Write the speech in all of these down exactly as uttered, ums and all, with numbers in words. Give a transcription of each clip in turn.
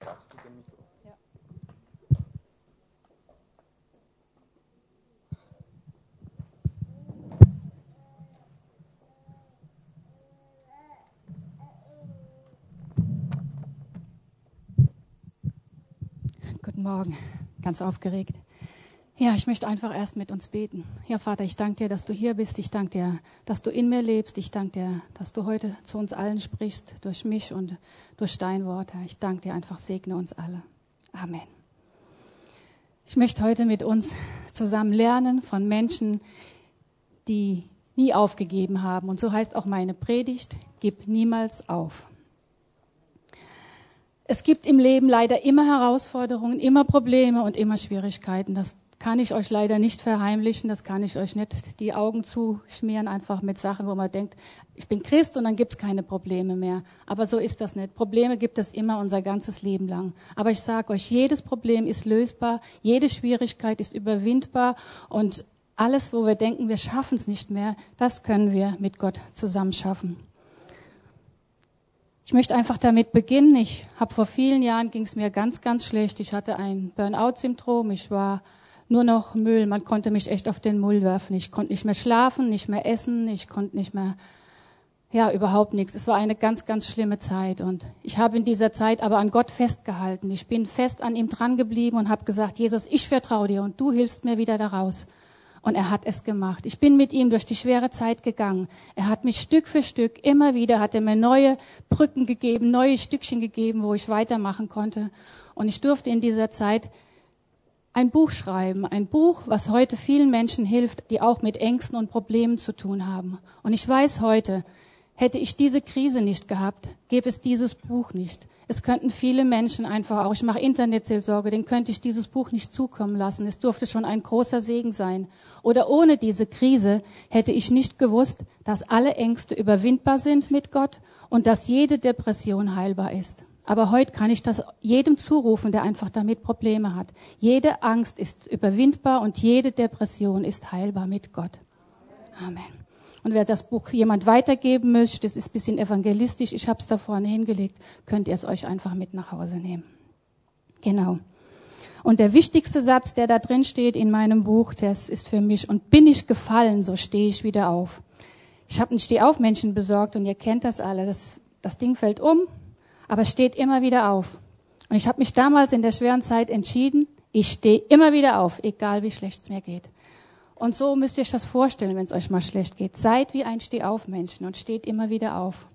Guten Morgen, ganz aufgeregt. Ja, ich möchte einfach erst mit uns beten. Ja, Vater, ich danke dir, dass du hier bist. Ich danke dir, dass du in mir lebst. Ich danke dir, dass du heute zu uns allen sprichst, durch mich und durch dein Wort. Ich danke dir einfach, segne uns alle. Amen. Ich möchte heute mit uns zusammen lernen von Menschen, die nie aufgegeben haben. Und so heißt auch meine Predigt, gib niemals auf. Es gibt im Leben leider immer Herausforderungen, immer Probleme und immer Schwierigkeiten. Das kann ich euch leider nicht verheimlichen, das kann ich euch nicht die Augen zuschmieren, einfach mit Sachen, wo man denkt, ich bin Christ und dann gibt's keine Probleme mehr. Aber so ist das nicht. Probleme gibt es immer unser ganzes Leben lang. Aber ich sage euch, jedes Problem ist lösbar, jede Schwierigkeit ist überwindbar und alles, wo wir denken, wir schaffen es nicht mehr, das können wir mit Gott zusammen schaffen. Ich möchte einfach damit beginnen. Ich habe vor vielen Jahren, ging es mir ganz, ganz schlecht. Ich hatte ein Burnout-Syndrom. Ich war nur noch Müll. Man konnte mich echt auf den Müll werfen. Ich konnte nicht mehr schlafen, nicht mehr essen. Ich konnte nicht mehr, ja, überhaupt nichts. Es war eine ganz, ganz schlimme Zeit. Und ich habe in dieser Zeit aber an Gott festgehalten. Ich bin fest an ihm dran geblieben und habe gesagt, Jesus, ich vertraue dir und du hilfst mir wieder daraus. Und er hat es gemacht. Ich bin mit ihm durch die schwere Zeit gegangen. Er hat mich Stück für Stück, immer wieder, hat er mir neue Brücken gegeben, neue Stückchen gegeben, wo ich weitermachen konnte. Und ich durfte in dieser Zeit ein Buch schreiben. Ein Buch, was heute vielen Menschen hilft, die auch mit Ängsten und Problemen zu tun haben. Und ich weiß heute, hätte ich diese Krise nicht gehabt, gäbe es dieses Buch nicht. Es könnten viele Menschen einfach auch, ich mache Internetseelsorge, denen könnte ich dieses Buch nicht zukommen lassen. Es durfte schon ein großer Segen sein. Oder ohne diese Krise hätte ich nicht gewusst, dass alle Ängste überwindbar sind mit Gott und dass jede Depression heilbar ist. Aber heute kann ich das jedem zurufen, der einfach damit Probleme hat. Jede Angst ist überwindbar und jede Depression ist heilbar mit Gott. Amen. Und wer das Buch jemand weitergeben möchte, das ist ein bisschen evangelistisch, ich habe es da vorne hingelegt, könnt ihr es euch einfach mit nach Hause nehmen. Genau. Und der wichtigste Satz, der da drin steht in meinem Buch, das ist für mich, und bin ich gefallen, so stehe ich wieder auf. Ich habe einen Stehaufmännchen besorgt und ihr kennt das alle, das, das Ding fällt um, aber es steht immer wieder auf. Und ich habe mich damals in der schweren Zeit entschieden, ich stehe immer wieder auf, egal wie schlecht es mir geht. Und so müsst ihr euch das vorstellen, wenn es euch mal schlecht geht. Seid wie ein Stehaufmännchen und steht immer wieder auf.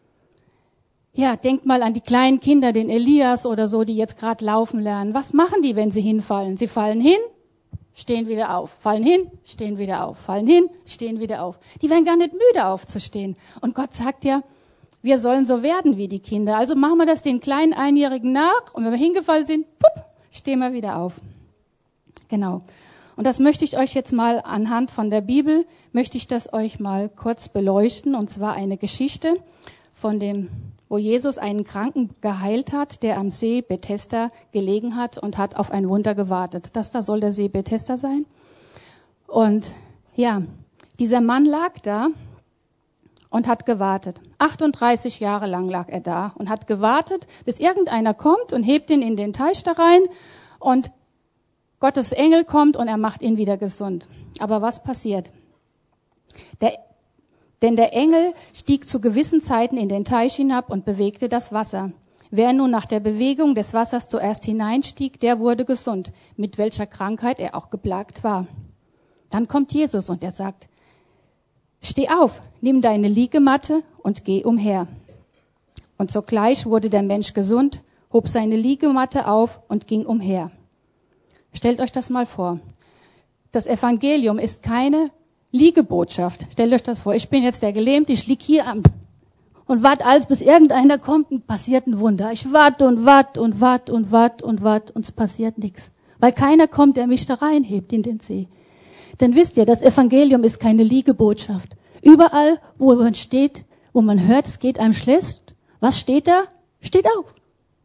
Ja, denkt mal an die kleinen Kinder, den Elias oder so, die jetzt gerade laufen lernen. Was machen die, wenn sie hinfallen? Sie fallen hin, stehen wieder auf. Fallen hin, stehen wieder auf. Fallen hin, stehen wieder auf. Die werden gar nicht müde aufzustehen. Und Gott sagt ja, wir sollen so werden wie die Kinder. Also machen wir das den kleinen Einjährigen nach. Und wenn wir hingefallen sind, pupp, stehen wir wieder auf. Genau. Und das möchte ich euch jetzt mal anhand von der Bibel, möchte ich das euch mal kurz beleuchten. Und zwar eine Geschichte von dem, wo Jesus einen Kranken geheilt hat, der am See Bethesda gelegen hat und hat auf ein Wunder gewartet. Das da soll der See Bethesda sein. Und ja, dieser Mann lag da und hat gewartet. achtunddreißig Jahre lang lag er da und hat gewartet, bis irgendeiner kommt und hebt ihn in den Teich da rein und Gottes Engel kommt und er macht ihn wieder gesund. Aber was passiert? Der, denn der Engel stieg zu gewissen Zeiten in den Teich hinab und bewegte das Wasser. Wer nun nach der Bewegung des Wassers zuerst hineinstieg, der wurde gesund, mit welcher Krankheit er auch geplagt war. Dann kommt Jesus und er sagt, steh auf, nimm deine Liegematte und geh umher. Und sogleich wurde der Mensch gesund, hob seine Liegematte auf und ging umher. Stellt euch das mal vor. Das Evangelium ist keine Liegebotschaft. Stellt euch das vor. Ich bin jetzt der Gelähmte, ich lieg hier am und warte alles, bis irgendeiner kommt und passiert ein Wunder. Ich warte und warte und warte und warte und warte und es passiert nichts. Weil keiner kommt, der mich da reinhebt in den See. Denn wisst ihr, das Evangelium ist keine Liegebotschaft. Überall, wo man steht, wo man hört, es geht einem schlecht, was steht da? Steht auf.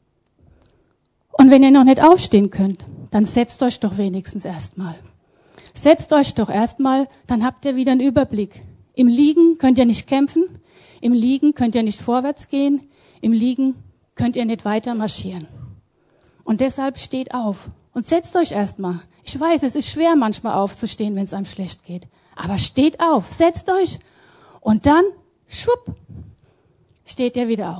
Und wenn ihr noch nicht aufstehen könnt, dann setzt euch doch wenigstens erstmal. Setzt euch doch erstmal, dann habt ihr wieder einen Überblick. Im Liegen könnt ihr nicht kämpfen, im Liegen könnt ihr nicht vorwärts gehen, im Liegen könnt ihr nicht weiter marschieren. Und deshalb steht auf und setzt euch erstmal. Ich weiß, es ist schwer manchmal aufzustehen, wenn es einem schlecht geht. Aber steht auf, setzt euch und dann, schwupp, steht ihr wieder auf.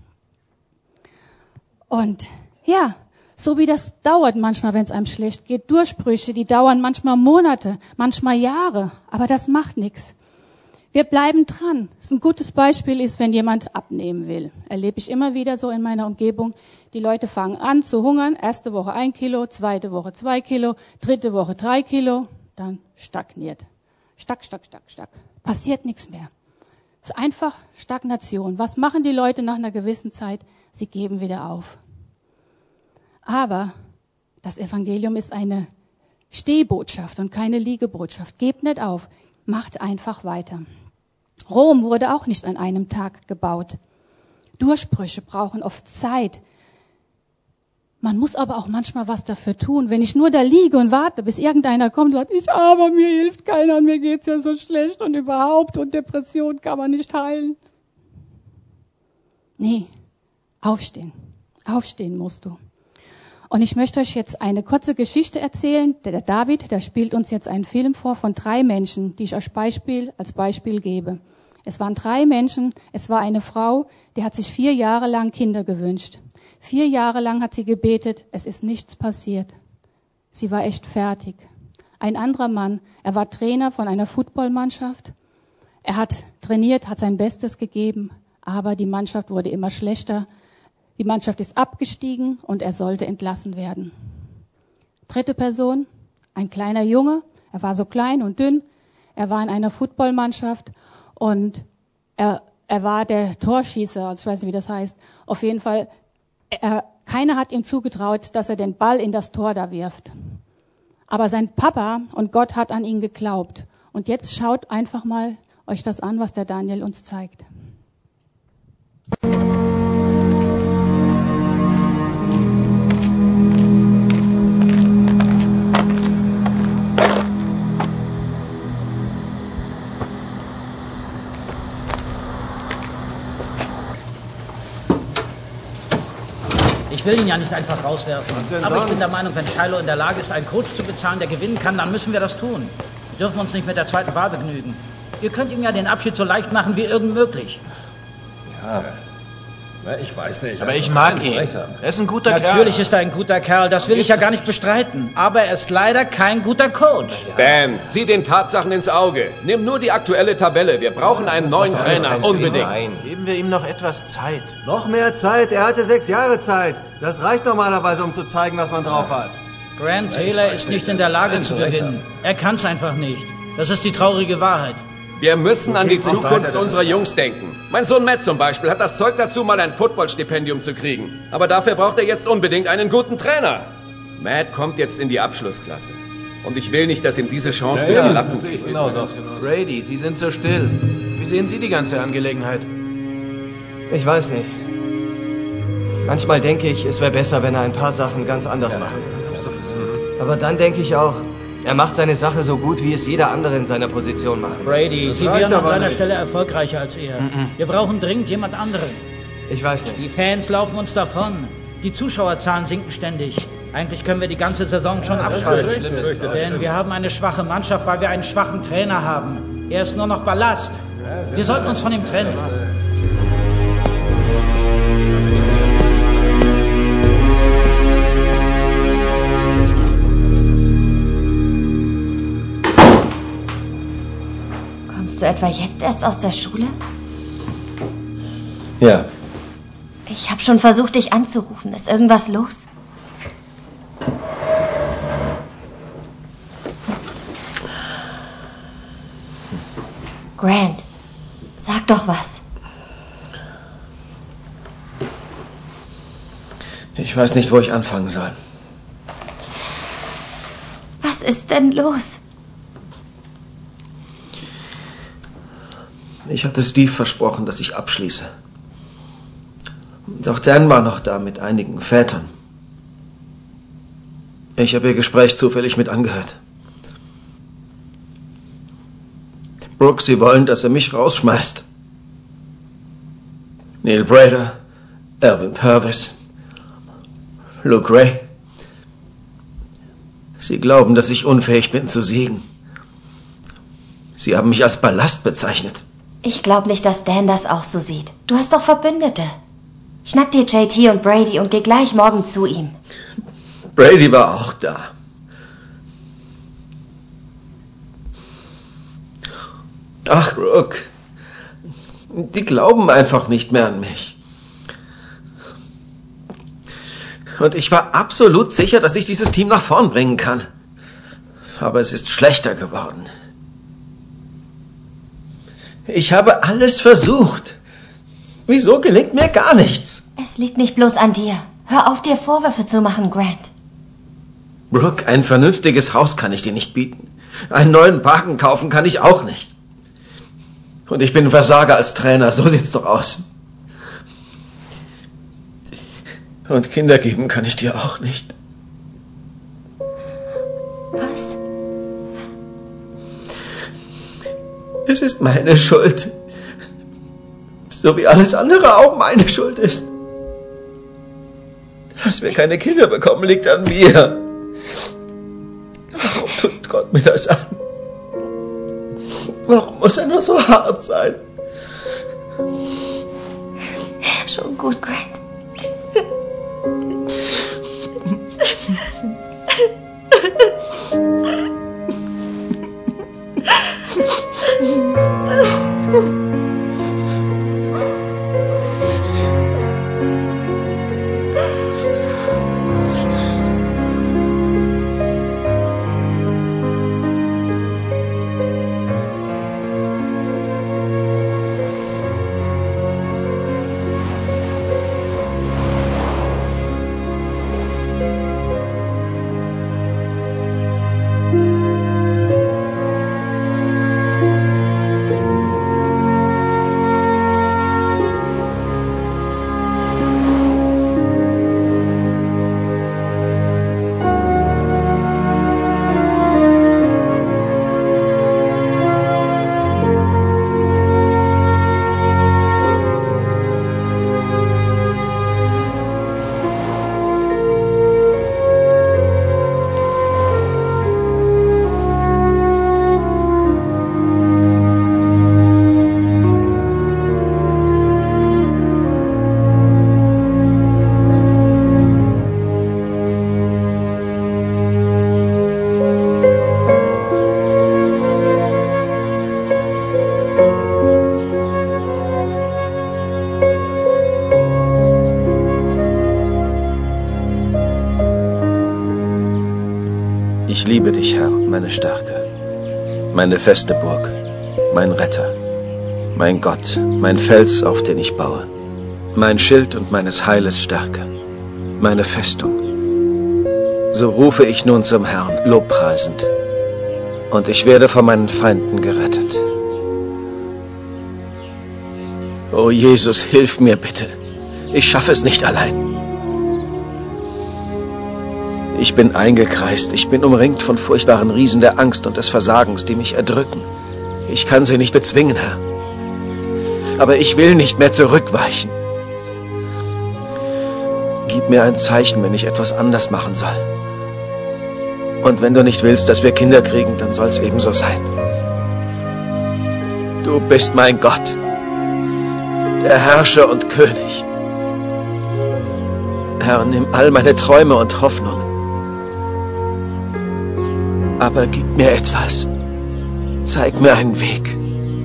Und ja, so wie das dauert manchmal, wenn es einem schlecht geht. Durchbrüche, die dauern manchmal Monate, manchmal Jahre, aber das macht nichts. Wir bleiben dran. Das ist ein gutes Beispiel ist, wenn jemand abnehmen will. Erlebe ich immer wieder so in meiner Umgebung. Die Leute fangen an zu hungern. Erste Woche ein Kilo, zweite Woche zwei Kilo, dritte Woche drei Kilo. Dann stagniert. Stack, stack, stack, stack. Passiert nichts mehr. Es ist einfach Stagnation. Was machen die Leute nach einer gewissen Zeit? Sie geben wieder auf. Aber das Evangelium ist eine Stehbotschaft und keine Liegebotschaft. Gebt nicht auf. Macht einfach weiter. Rom wurde auch nicht an einem Tag gebaut. Durchbrüche brauchen oft Zeit. Man muss aber auch manchmal was dafür tun. Wenn ich nur da liege und warte, bis irgendeiner kommt und sagt, ich aber mir hilft keiner und mir geht's ja so schlecht und überhaupt und Depression kann man nicht heilen. Nee, aufstehen. Aufstehen musst du. Und ich möchte euch jetzt eine kurze Geschichte erzählen. Der David, der spielt uns jetzt einen Film vor von drei Menschen, die ich als Beispiel, als Beispiel gebe. Es waren drei Menschen. Es war eine Frau, die hat sich vier Jahre lang Kinder gewünscht. Vier Jahre lang hat sie gebetet. Es ist nichts passiert. Sie war echt fertig. Ein anderer Mann, er war Trainer von einer Footballmannschaft. Er hat trainiert, hat sein Bestes gegeben, aber die Mannschaft wurde immer schlechter. Die Mannschaft ist abgestiegen und er sollte entlassen werden. Dritte Person, ein kleiner Junge. Er war so klein und dünn. Er war in einer Footballmannschaft und er, er war der Torschießer, also ich weiß nicht, wie das heißt. Auf jeden Fall, er, keiner hat ihm zugetraut, dass er den Ball in das Tor da wirft. Aber sein Papa und Gott hat an ihn geglaubt. Und jetzt schaut einfach mal euch das an, was der Daniel uns zeigt. Ich will ihn ja nicht einfach rauswerfen. Was denn Aber sonst? Ich bin der Meinung, wenn Shiloh in der Lage ist, einen Coach zu bezahlen, der gewinnen kann, dann müssen wir das tun. Wir dürfen uns nicht mit der zweiten Wahl begnügen. Ihr könnt ihm ja den Abschied so leicht machen wie irgend möglich. Ja, na, ich weiß nicht. Aber also, ich mag ganz ihn. recht haben. Er ist ein guter Kerl. Natürlich ist er ein guter Kerl, das will ich ja gar nicht bestreiten. Aber er ist leider kein guter Coach. Dan, sieh den Tatsachen ins Auge. Nimm nur die aktuelle Tabelle. Wir brauchen einen neuen Trainer. Unbedingt. Nein, geben wir ihm noch etwas Zeit. Noch mehr Zeit. Er hatte sechs Jahre Zeit. Das reicht normalerweise, um zu zeigen, was man drauf hat. Grant Taylor ist nicht in der Lage zu gewinnen. Er kann es einfach nicht. Das ist die traurige Wahrheit. Wir müssen an die geht's nicht Zukunft weiter, das unserer ist- Jungs denken. Mein Sohn Matt zum Beispiel hat das Zeug dazu, mal ein Footballstipendium zu kriegen. Aber dafür braucht er jetzt unbedingt einen guten Trainer. Matt kommt jetzt in die Abschlussklasse. Und ich will nicht, dass ihm diese Chance durch die Lappen geht. Genau so. Brady, Sie sind so still. Wie sehen Sie die ganze Angelegenheit? Ich weiß nicht. Manchmal denke ich, es wäre besser, wenn er ein paar Sachen ganz anders machen würde. Aber dann denke ich auch, er macht seine Sache so gut, wie es jeder andere in seiner Position macht. Brady, Sie reicht wären an aber seiner nicht. Stelle erfolgreicher als er. Wir brauchen dringend jemand anderen. Ich weiß nicht. Die Fans laufen uns davon. Die Zuschauerzahlen sinken ständig. Eigentlich können wir die ganze Saison schon abschalten. Denn wir haben eine schwache Mannschaft, weil wir einen schwachen Trainer haben. Er ist nur noch Ballast. Wir sollten uns von ihm trennen. Kommst du etwa jetzt erst aus der Schule? Ja. Ich habe schon versucht, dich anzurufen. Ist irgendwas los? Grant, sag doch was. Ich weiß nicht, wo ich anfangen soll. Was ist denn los? Ich hatte Steve versprochen, dass ich abschließe. Doch Dan war noch da mit einigen Vätern. Ich habe ihr Gespräch zufällig mit angehört. Brooks, sie wollen, dass er mich rausschmeißt. Neil Brader, Alvin Purvis, Luke Ray, Sie glauben, dass ich unfähig bin zu siegen. Sie haben mich als Ballast bezeichnet. Ich glaube nicht, dass Dan das auch so sieht. Du hast doch Verbündete. Schnapp dir J T und Brady und geh gleich morgen zu ihm. Brady war auch da. Ach, Brooke, die glauben einfach nicht mehr an mich. Und ich war absolut sicher, dass ich dieses Team nach vorn bringen kann. Aber es ist schlechter geworden. Ich habe alles versucht. Wieso gelingt mir gar nichts? Es liegt nicht bloß an dir. Hör auf, dir Vorwürfe zu machen, Grant. Brooke, ein vernünftiges Haus kann ich dir nicht bieten. Einen neuen Wagen kaufen kann ich auch nicht. Und ich bin ein Versager als Trainer, so sieht's doch aus. Und Kinder geben kann ich dir auch nicht. Was? Es ist meine Schuld. So wie alles andere auch meine Schuld ist. Dass wir keine Kinder bekommen, liegt an mir. Warum tut Gott mir das an? Warum muss er nur so hart sein? Schon gut, Grant. Ich liebe dich, Herr, meine Stärke, meine feste Burg, mein Retter, mein Gott, mein Fels, auf den ich baue, mein Schild und meines Heiles Stärke, meine Festung. So rufe ich nun zum Herrn, lobpreisend, und ich werde von meinen Feinden gerettet. O Jesus, hilf mir bitte. Ich schaffe es nicht allein. Ich bin eingekreist, ich bin umringt von furchtbaren Riesen der Angst und des Versagens, die mich erdrücken. Ich kann sie nicht bezwingen, Herr. Aber ich will nicht mehr zurückweichen. Gib mir ein Zeichen, wenn ich etwas anders machen soll. Und wenn du nicht willst, dass wir Kinder kriegen, dann soll es ebenso sein. Du bist mein Gott, der Herrscher und König. Herr, nimm all meine Träume und Hoffnungen. Aber gib mir etwas. Zeig mir einen Weg.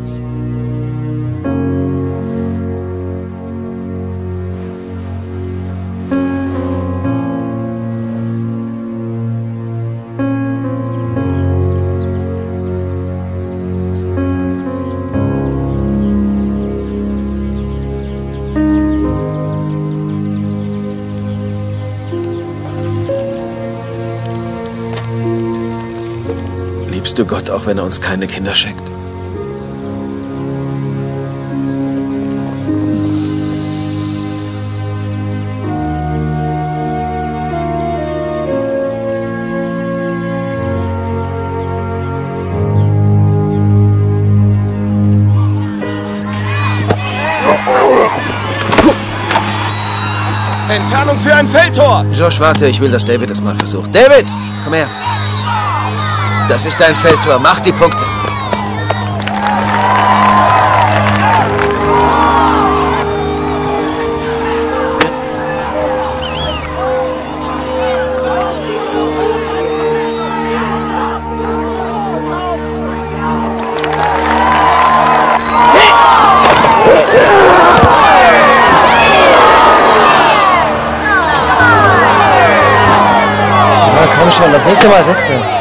Liebst du Gott, auch wenn er uns keine Kinder schenkt? Entfernung für ein Feldtor! Josh, warte, ich will, dass David es mal versucht. David, komm her. Das ist dein Feldtor. Mach die Punkte. Komm schon, das nächste Mal setzt er.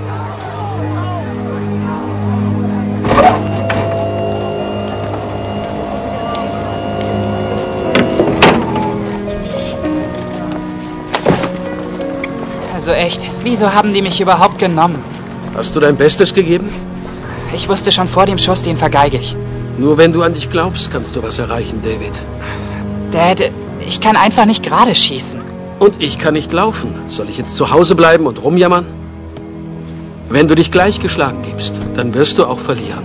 Also echt, wieso haben die mich überhaupt genommen? Hast du dein Bestes gegeben? Ich wusste schon vor dem Schuss, den vergeige ich. Nur wenn du an dich glaubst, kannst du was erreichen, David. Dad, ich kann einfach nicht gerade schießen. Und ich kann nicht laufen. Soll ich jetzt zu Hause bleiben und rumjammern? Wenn du dich gleich geschlagen gibst, dann wirst du auch verlieren.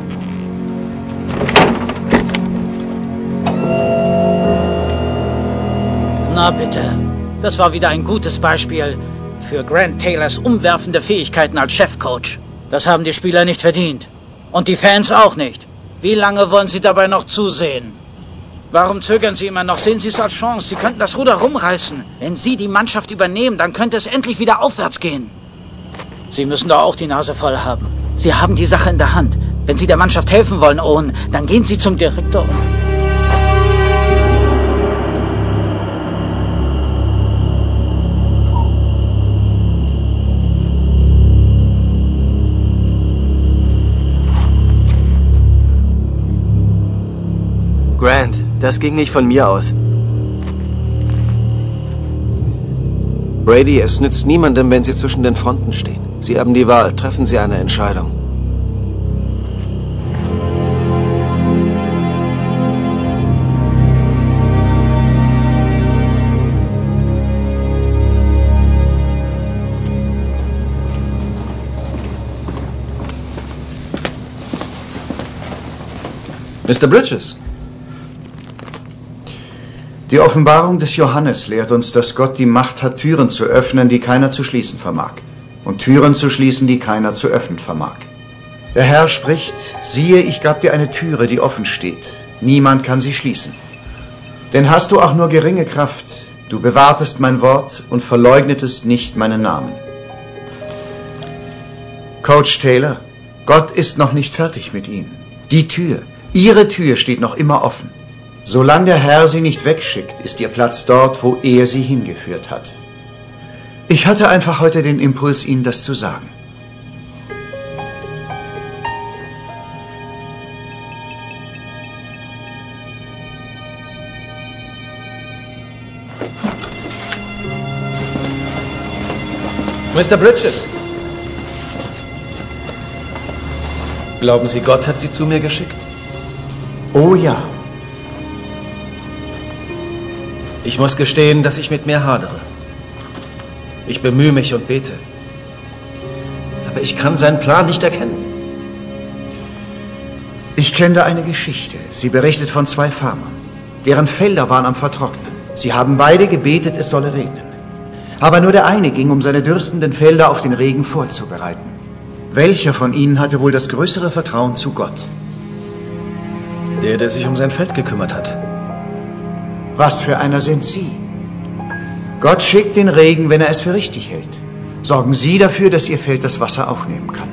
Na bitte, das war wieder ein gutes Beispiel für Grant Taylors umwerfende Fähigkeiten als Chefcoach. Das haben die Spieler nicht verdient. Und die Fans auch nicht. Wie lange wollen sie dabei noch zusehen? Warum zögern Sie immer noch? Sehen Sie es als Chance. Sie könnten das Ruder rumreißen. Wenn Sie die Mannschaft übernehmen, dann könnte es endlich wieder aufwärts gehen. Sie müssen doch auch die Nase voll haben. Sie haben die Sache in der Hand. Wenn Sie der Mannschaft helfen wollen, Owen, dann gehen Sie zum Direktor und... Grant, das ging nicht von mir aus. Brady, es nützt niemandem, wenn Sie zwischen den Fronten stehen. Sie haben die Wahl. Treffen Sie eine Entscheidung. Mister Bridges. Die Offenbarung des Johannes lehrt uns, dass Gott die Macht hat, Türen zu öffnen, die keiner zu schließen vermag, und Türen zu schließen, die keiner zu öffnen vermag. Der Herr spricht, siehe, ich gab dir eine Türe, die offen steht. Niemand kann sie schließen. Denn hast du auch nur geringe Kraft, du bewahrtest mein Wort und verleugnetest nicht meinen Namen. Coach Taylor, Gott ist noch nicht fertig mit Ihnen. Die Tür, Ihre Tür steht noch immer offen. Solange der Herr sie nicht wegschickt, ist ihr Platz dort, wo er sie hingeführt hat. Ich hatte einfach heute den Impuls, Ihnen das zu sagen. Mister Bridges. Glauben Sie, Gott hat Sie zu mir geschickt? Oh ja. Ich muss gestehen, dass ich mit mir hadere. Ich bemühe mich und bete. Aber ich kann seinen Plan nicht erkennen. Ich kenne da eine Geschichte. Sie berichtet von zwei Farmern. Deren Felder waren am Vertrocknen. Sie haben beide gebetet, es solle regnen. Aber nur der eine ging, um seine dürstenden Felder auf den Regen vorzubereiten. Welcher von ihnen hatte wohl das größere Vertrauen zu Gott? Der, der sich um sein Feld gekümmert hat. Was für einer sind Sie? Gott schickt den Regen, wenn er es für richtig hält. Sorgen Sie dafür, dass Ihr Feld das Wasser aufnehmen kann.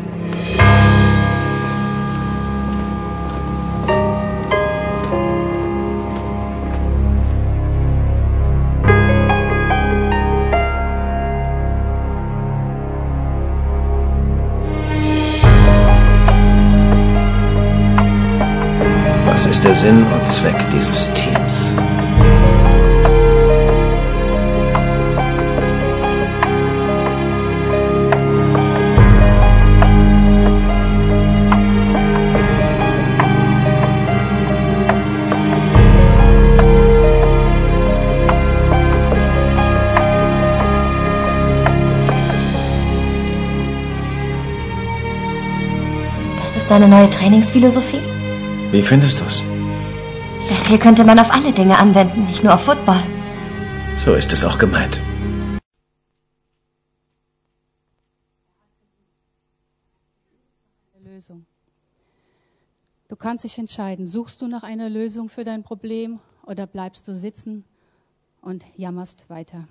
Was ist der Sinn und Zweck dieses Teams? Das ist deine neue Trainingsphilosophie? Wie findest du es? Das hier könnte man auf alle Dinge anwenden, nicht nur auf Football. So ist es auch gemeint. Lösung. Du kannst dich entscheiden, suchst du nach einer Lösung für dein Problem oder bleibst du sitzen und jammerst weiter.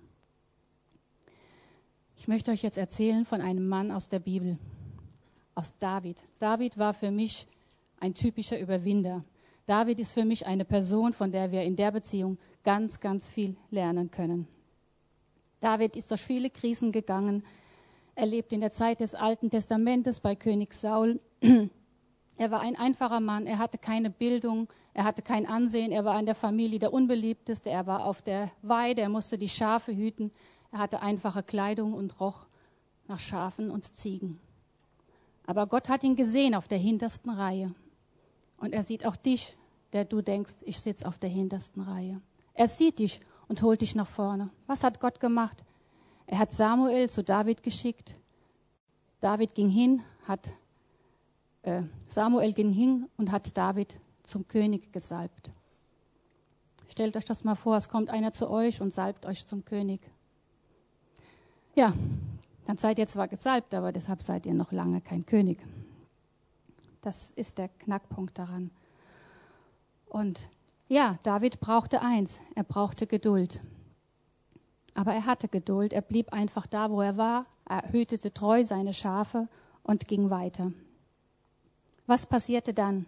Ich möchte euch jetzt erzählen von einem Mann aus der Bibel, aus David. David war für mich ein typischer Überwinder. David ist für mich eine Person, von der wir in der Beziehung ganz, ganz viel lernen können. David ist durch viele Krisen gegangen. Er lebt in der Zeit des Alten Testamentes bei König Saul. Er war ein einfacher Mann, er hatte keine Bildung, er hatte kein Ansehen, er war in der Familie der Unbeliebteste, er war auf der Weide, er musste die Schafe hüten, er hatte einfache Kleidung und roch nach Schafen und Ziegen. Aber Gott hat ihn gesehen auf der hintersten Reihe. Und er sieht auch dich, der du denkst, ich sitze auf der hintersten Reihe. Er sieht dich und holt dich nach vorne. Was hat Gott gemacht? Er hat Samuel zu David geschickt. David ging hin, hat äh, Samuel ging hin und hat David zum König gesalbt. Stellt euch das mal vor, es kommt einer zu euch und salbt euch zum König. Ja, dann seid ihr zwar gesalbt, aber deshalb seid ihr noch lange kein König. Das ist der Knackpunkt daran. Und ja, David brauchte eins, er brauchte Geduld. Aber er hatte Geduld, er blieb einfach da, wo er war, er hütete treu seine Schafe und ging weiter. Was passierte dann?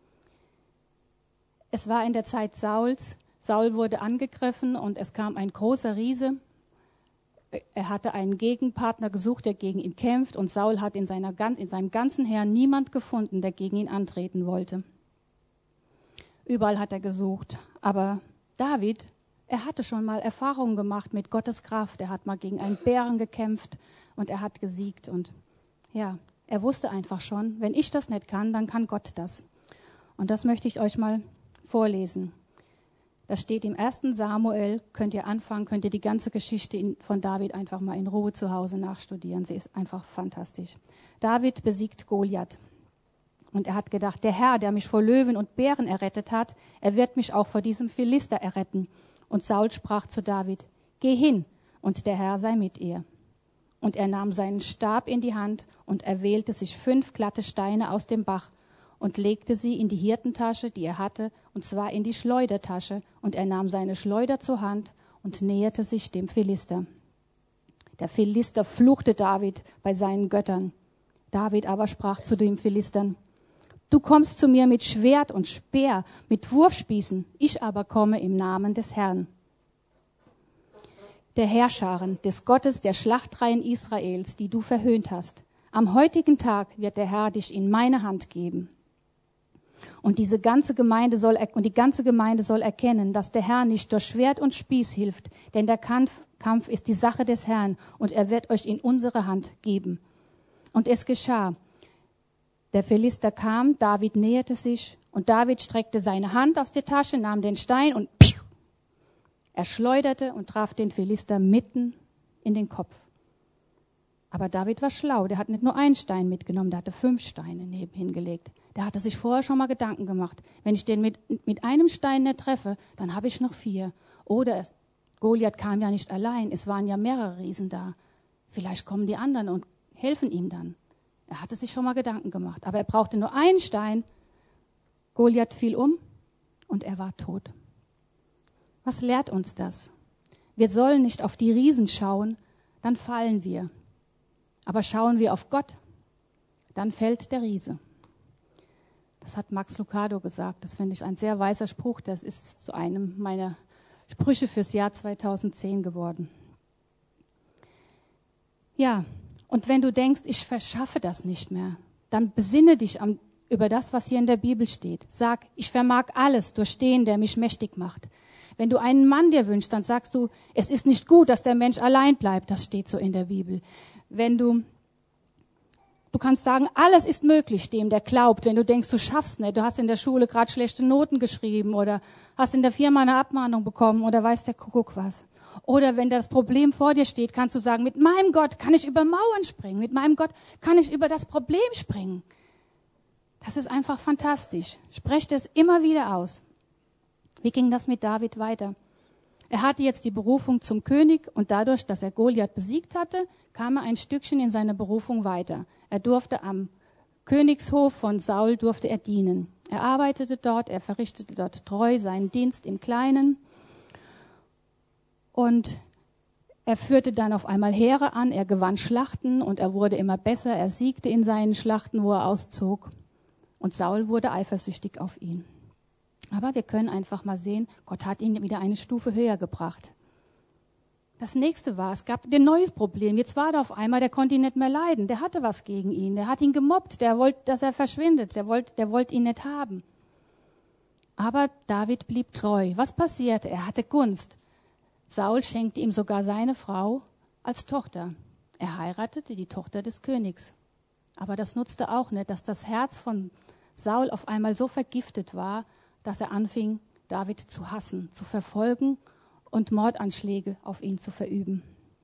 Es war in der Zeit Sauls, Saul wurde angegriffen und es kam ein großer Riese. Er hatte einen Gegenpartner gesucht, der gegen ihn kämpft, und Saul hat in, seiner, in seinem ganzen Heer niemand gefunden, der gegen ihn antreten wollte. Überall hat er gesucht, aber David, er hatte schon mal Erfahrungen gemacht mit Gottes Kraft. Er hat mal gegen einen Bären gekämpft und er hat gesiegt. Und ja, er wusste einfach schon, wenn ich das nicht kann, dann kann Gott das. Und das möchte ich euch mal vorlesen. Das steht im ersten Samuel, könnt ihr anfangen, könnt ihr die ganze Geschichte von David einfach mal in Ruhe zu Hause nachstudieren. Sie ist einfach fantastisch. David besiegt Goliath. Und er hat gedacht, der Herr, der mich vor Löwen und Bären errettet hat, er wird mich auch vor diesem Philister erretten. Und Saul sprach zu David, geh hin, und der Herr sei mit ihr. Und er nahm seinen Stab in die Hand und erwählte sich fünf glatte Steine aus dem Bach und legte sie in die Hirtentasche, die er hatte, und zwar in die Schleudertasche. Und er nahm seine Schleuder zur Hand und näherte sich dem Philister. Der Philister fluchte David bei seinen Göttern. David aber sprach zu den Philistern, du kommst zu mir mit Schwert und Speer, mit Wurfspießen, ich aber komme im Namen des Herrn, der Heerscharen, des Gottes der Schlachtreihen Israels, die du verhöhnt hast. Am heutigen Tag wird der Herr dich in meine Hand geben. Und diese ganze Gemeinde soll, und die ganze Gemeinde soll erkennen, dass der Herr nicht durch Schwert und Spieß hilft, denn der Kampf, Kampf ist die Sache des Herrn, und er wird euch in unsere Hand geben. Und es geschah. Der Philister kam, David näherte sich, und David streckte seine Hand aus der Tasche, nahm den Stein und piu, er schleuderte und traf den Philister mitten in den Kopf. Aber David war schlau, der hat nicht nur einen Stein mitgenommen, der hatte fünf Steine nebenhin gelegt. Der hatte sich vorher schon mal Gedanken gemacht. Wenn ich den mit, mit einem Stein nicht treffe, dann habe ich noch vier. Oder es, Goliath kam ja nicht allein, es waren ja mehrere Riesen da. Vielleicht kommen die anderen und helfen ihm dann. Er hatte sich schon mal Gedanken gemacht, aber er brauchte nur einen Stein. Goliath fiel um und er war tot. Was lehrt uns das? Wir sollen nicht auf die Riesen schauen, dann fallen wir. Aber schauen wir auf Gott, dann fällt der Riese. Das hat Max Lucado gesagt. Das finde ich ein sehr weiser Spruch. Das ist zu einem meiner Sprüche fürs Jahr zweitausendzehn geworden. Ja, und wenn du denkst, ich verschaffe das nicht mehr, dann besinne dich am, über das, was hier in der Bibel steht. Sag, ich vermag alles durch den, der mich mächtig macht. Wenn du einen Mann dir wünschst, dann sagst du, es ist nicht gut, dass der Mensch allein bleibt. Das steht so in der Bibel. Wenn du, du kannst sagen, alles ist möglich dem, der glaubt. Wenn du denkst, du schaffst nicht, du hast in der Schule gerade schlechte Noten geschrieben oder hast in der Firma eine Abmahnung bekommen oder weiß der Kuckuck was. Oder wenn das Problem vor dir steht, kannst du sagen, mit meinem Gott kann ich über Mauern springen. Mit meinem Gott kann ich über das Problem springen. Das ist einfach fantastisch. Sprecht es immer wieder aus. Wie ging das mit David weiter? Er hatte jetzt die Berufung zum König und dadurch, dass er Goliath besiegt hatte, kam er ein Stückchen in seine Berufung weiter. Er durfte am Königshof von Saul durfte er dienen. Er arbeitete dort, er verrichtete dort treu seinen Dienst im Kleinen und er führte dann auf einmal Heere an, er gewann Schlachten und er wurde immer besser, er siegte in seinen Schlachten, wo er auszog und Saul wurde eifersüchtig auf ihn. Aber wir können einfach mal sehen, Gott hat ihn wieder eine Stufe höher gebracht. Das nächste war, es gab ein neues Problem. Jetzt war da auf einmal, der konnte ihn nicht mehr leiden. Der hatte was gegen ihn. Der hat ihn gemobbt. Der wollte, dass er verschwindet. Der wollte, der wollte ihn nicht haben. Aber David blieb treu. Was passierte? Er hatte Gunst. Saul schenkte ihm sogar seine Frau als Tochter. Er heiratete die Tochter des Königs. Aber das nutzte auch nicht, dass das Herz von Saul auf einmal so vergiftet war, dass er anfing, David zu hassen, zu verfolgen und Mordanschläge auf ihn zu verüben.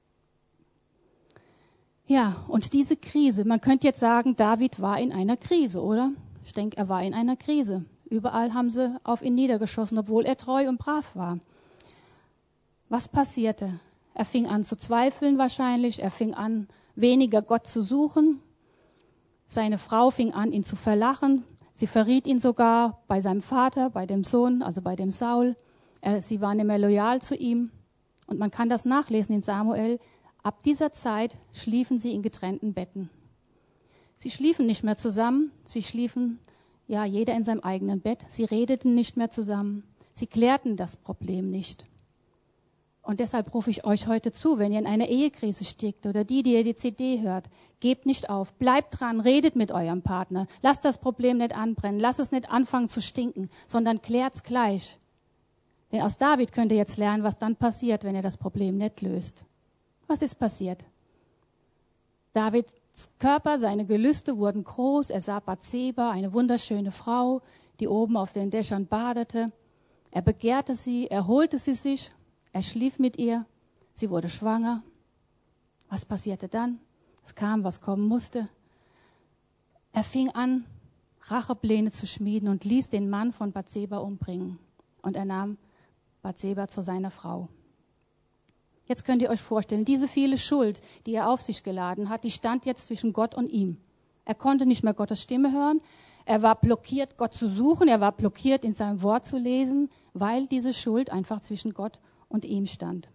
Ja, und diese Krise, man könnte jetzt sagen, David war in einer Krise, oder? Ich denke, er war in einer Krise. Überall haben sie auf ihn niedergeschossen, obwohl er treu und brav war. Was passierte? Er fing an zu zweifeln wahrscheinlich, er fing an, weniger Gott zu suchen. Seine Frau fing an, ihn zu verlachen. Sie verriet ihn sogar bei seinem Vater, bei dem Sohn, also bei dem Saul. Sie war nicht mehr loyal zu ihm. Und man kann das nachlesen in Samuel. Ab dieser Zeit schliefen sie in getrennten Betten. Sie schliefen nicht mehr zusammen. Sie schliefen, ja, jeder in seinem eigenen Bett. Sie redeten nicht mehr zusammen. Sie klärten das Problem nicht. Und deshalb rufe ich euch heute zu, wenn ihr in einer Ehekrise steckt oder die, die ihr die C D hört, gebt nicht auf, bleibt dran, redet mit eurem Partner. Lasst das Problem nicht anbrennen, lasst es nicht anfangen zu stinken, sondern klärt's gleich. Denn aus David könnt ihr jetzt lernen, was dann passiert, wenn er das Problem nicht löst. Was ist passiert? Davids Körper, seine Gelüste wurden groß. Er sah Bathseba, eine wunderschöne Frau, die oben auf den Dächern badete. Er begehrte sie, er holte sie sich, er schlief mit ihr. Sie wurde schwanger. Was passierte dann? Es kam, was kommen musste. Er fing an, Rachepläne zu schmieden und ließ den Mann von Bathseba umbringen. Und er nahm Bathseba zu seiner Frau. Jetzt könnt ihr euch vorstellen, diese viele Schuld, die er auf sich geladen hat, die stand jetzt zwischen Gott und ihm. Er konnte nicht mehr Gottes Stimme hören. Er war blockiert, Gott zu suchen. Er war blockiert, in seinem Wort zu lesen, weil diese Schuld einfach zwischen Gott und ihm stand.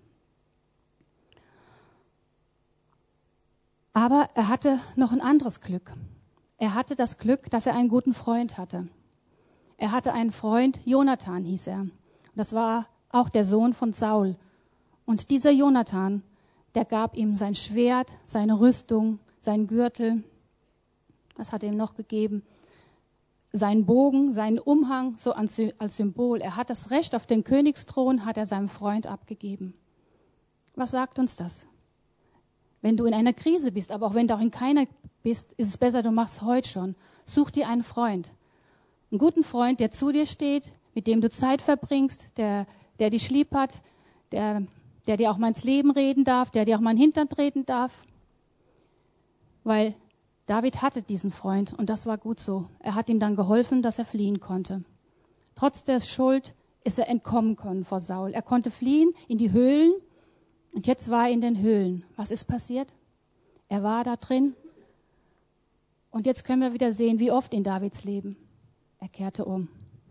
Aber er hatte noch ein anderes Glück. Er hatte das Glück, dass er einen guten Freund hatte. Er hatte einen Freund, Jonathan hieß er. Das war auch der Sohn von Saul. Und dieser Jonathan, der gab ihm sein Schwert, seine Rüstung, seinen Gürtel. Was hat er ihm noch gegeben? Seinen Bogen, seinen Umhang, so als Symbol. Er hat das Recht auf den Königsthron, hat er seinem Freund abgegeben. Was sagt uns das? Wenn du in einer Krise bist, aber auch wenn du auch in keiner bist, ist es besser, du machst heute schon. Such dir einen Freund. Einen guten Freund, der zu dir steht, mit dem du Zeit verbringst, der, der dich lieb hat, der, der dir auch mal ins Leben reden darf, der dir auch mal in den Hintern treten darf. Weil David hatte diesen Freund und das war gut so. Er hat ihm dann geholfen, dass er fliehen konnte. Trotz der Schuld ist er entkommen können vor Saul. Er konnte fliehen in die Höhlen und jetzt war er in den Höhlen. Was ist passiert? Er war da drin und jetzt können wir wieder sehen, wie oft in Davids Leben. Er kehrte um.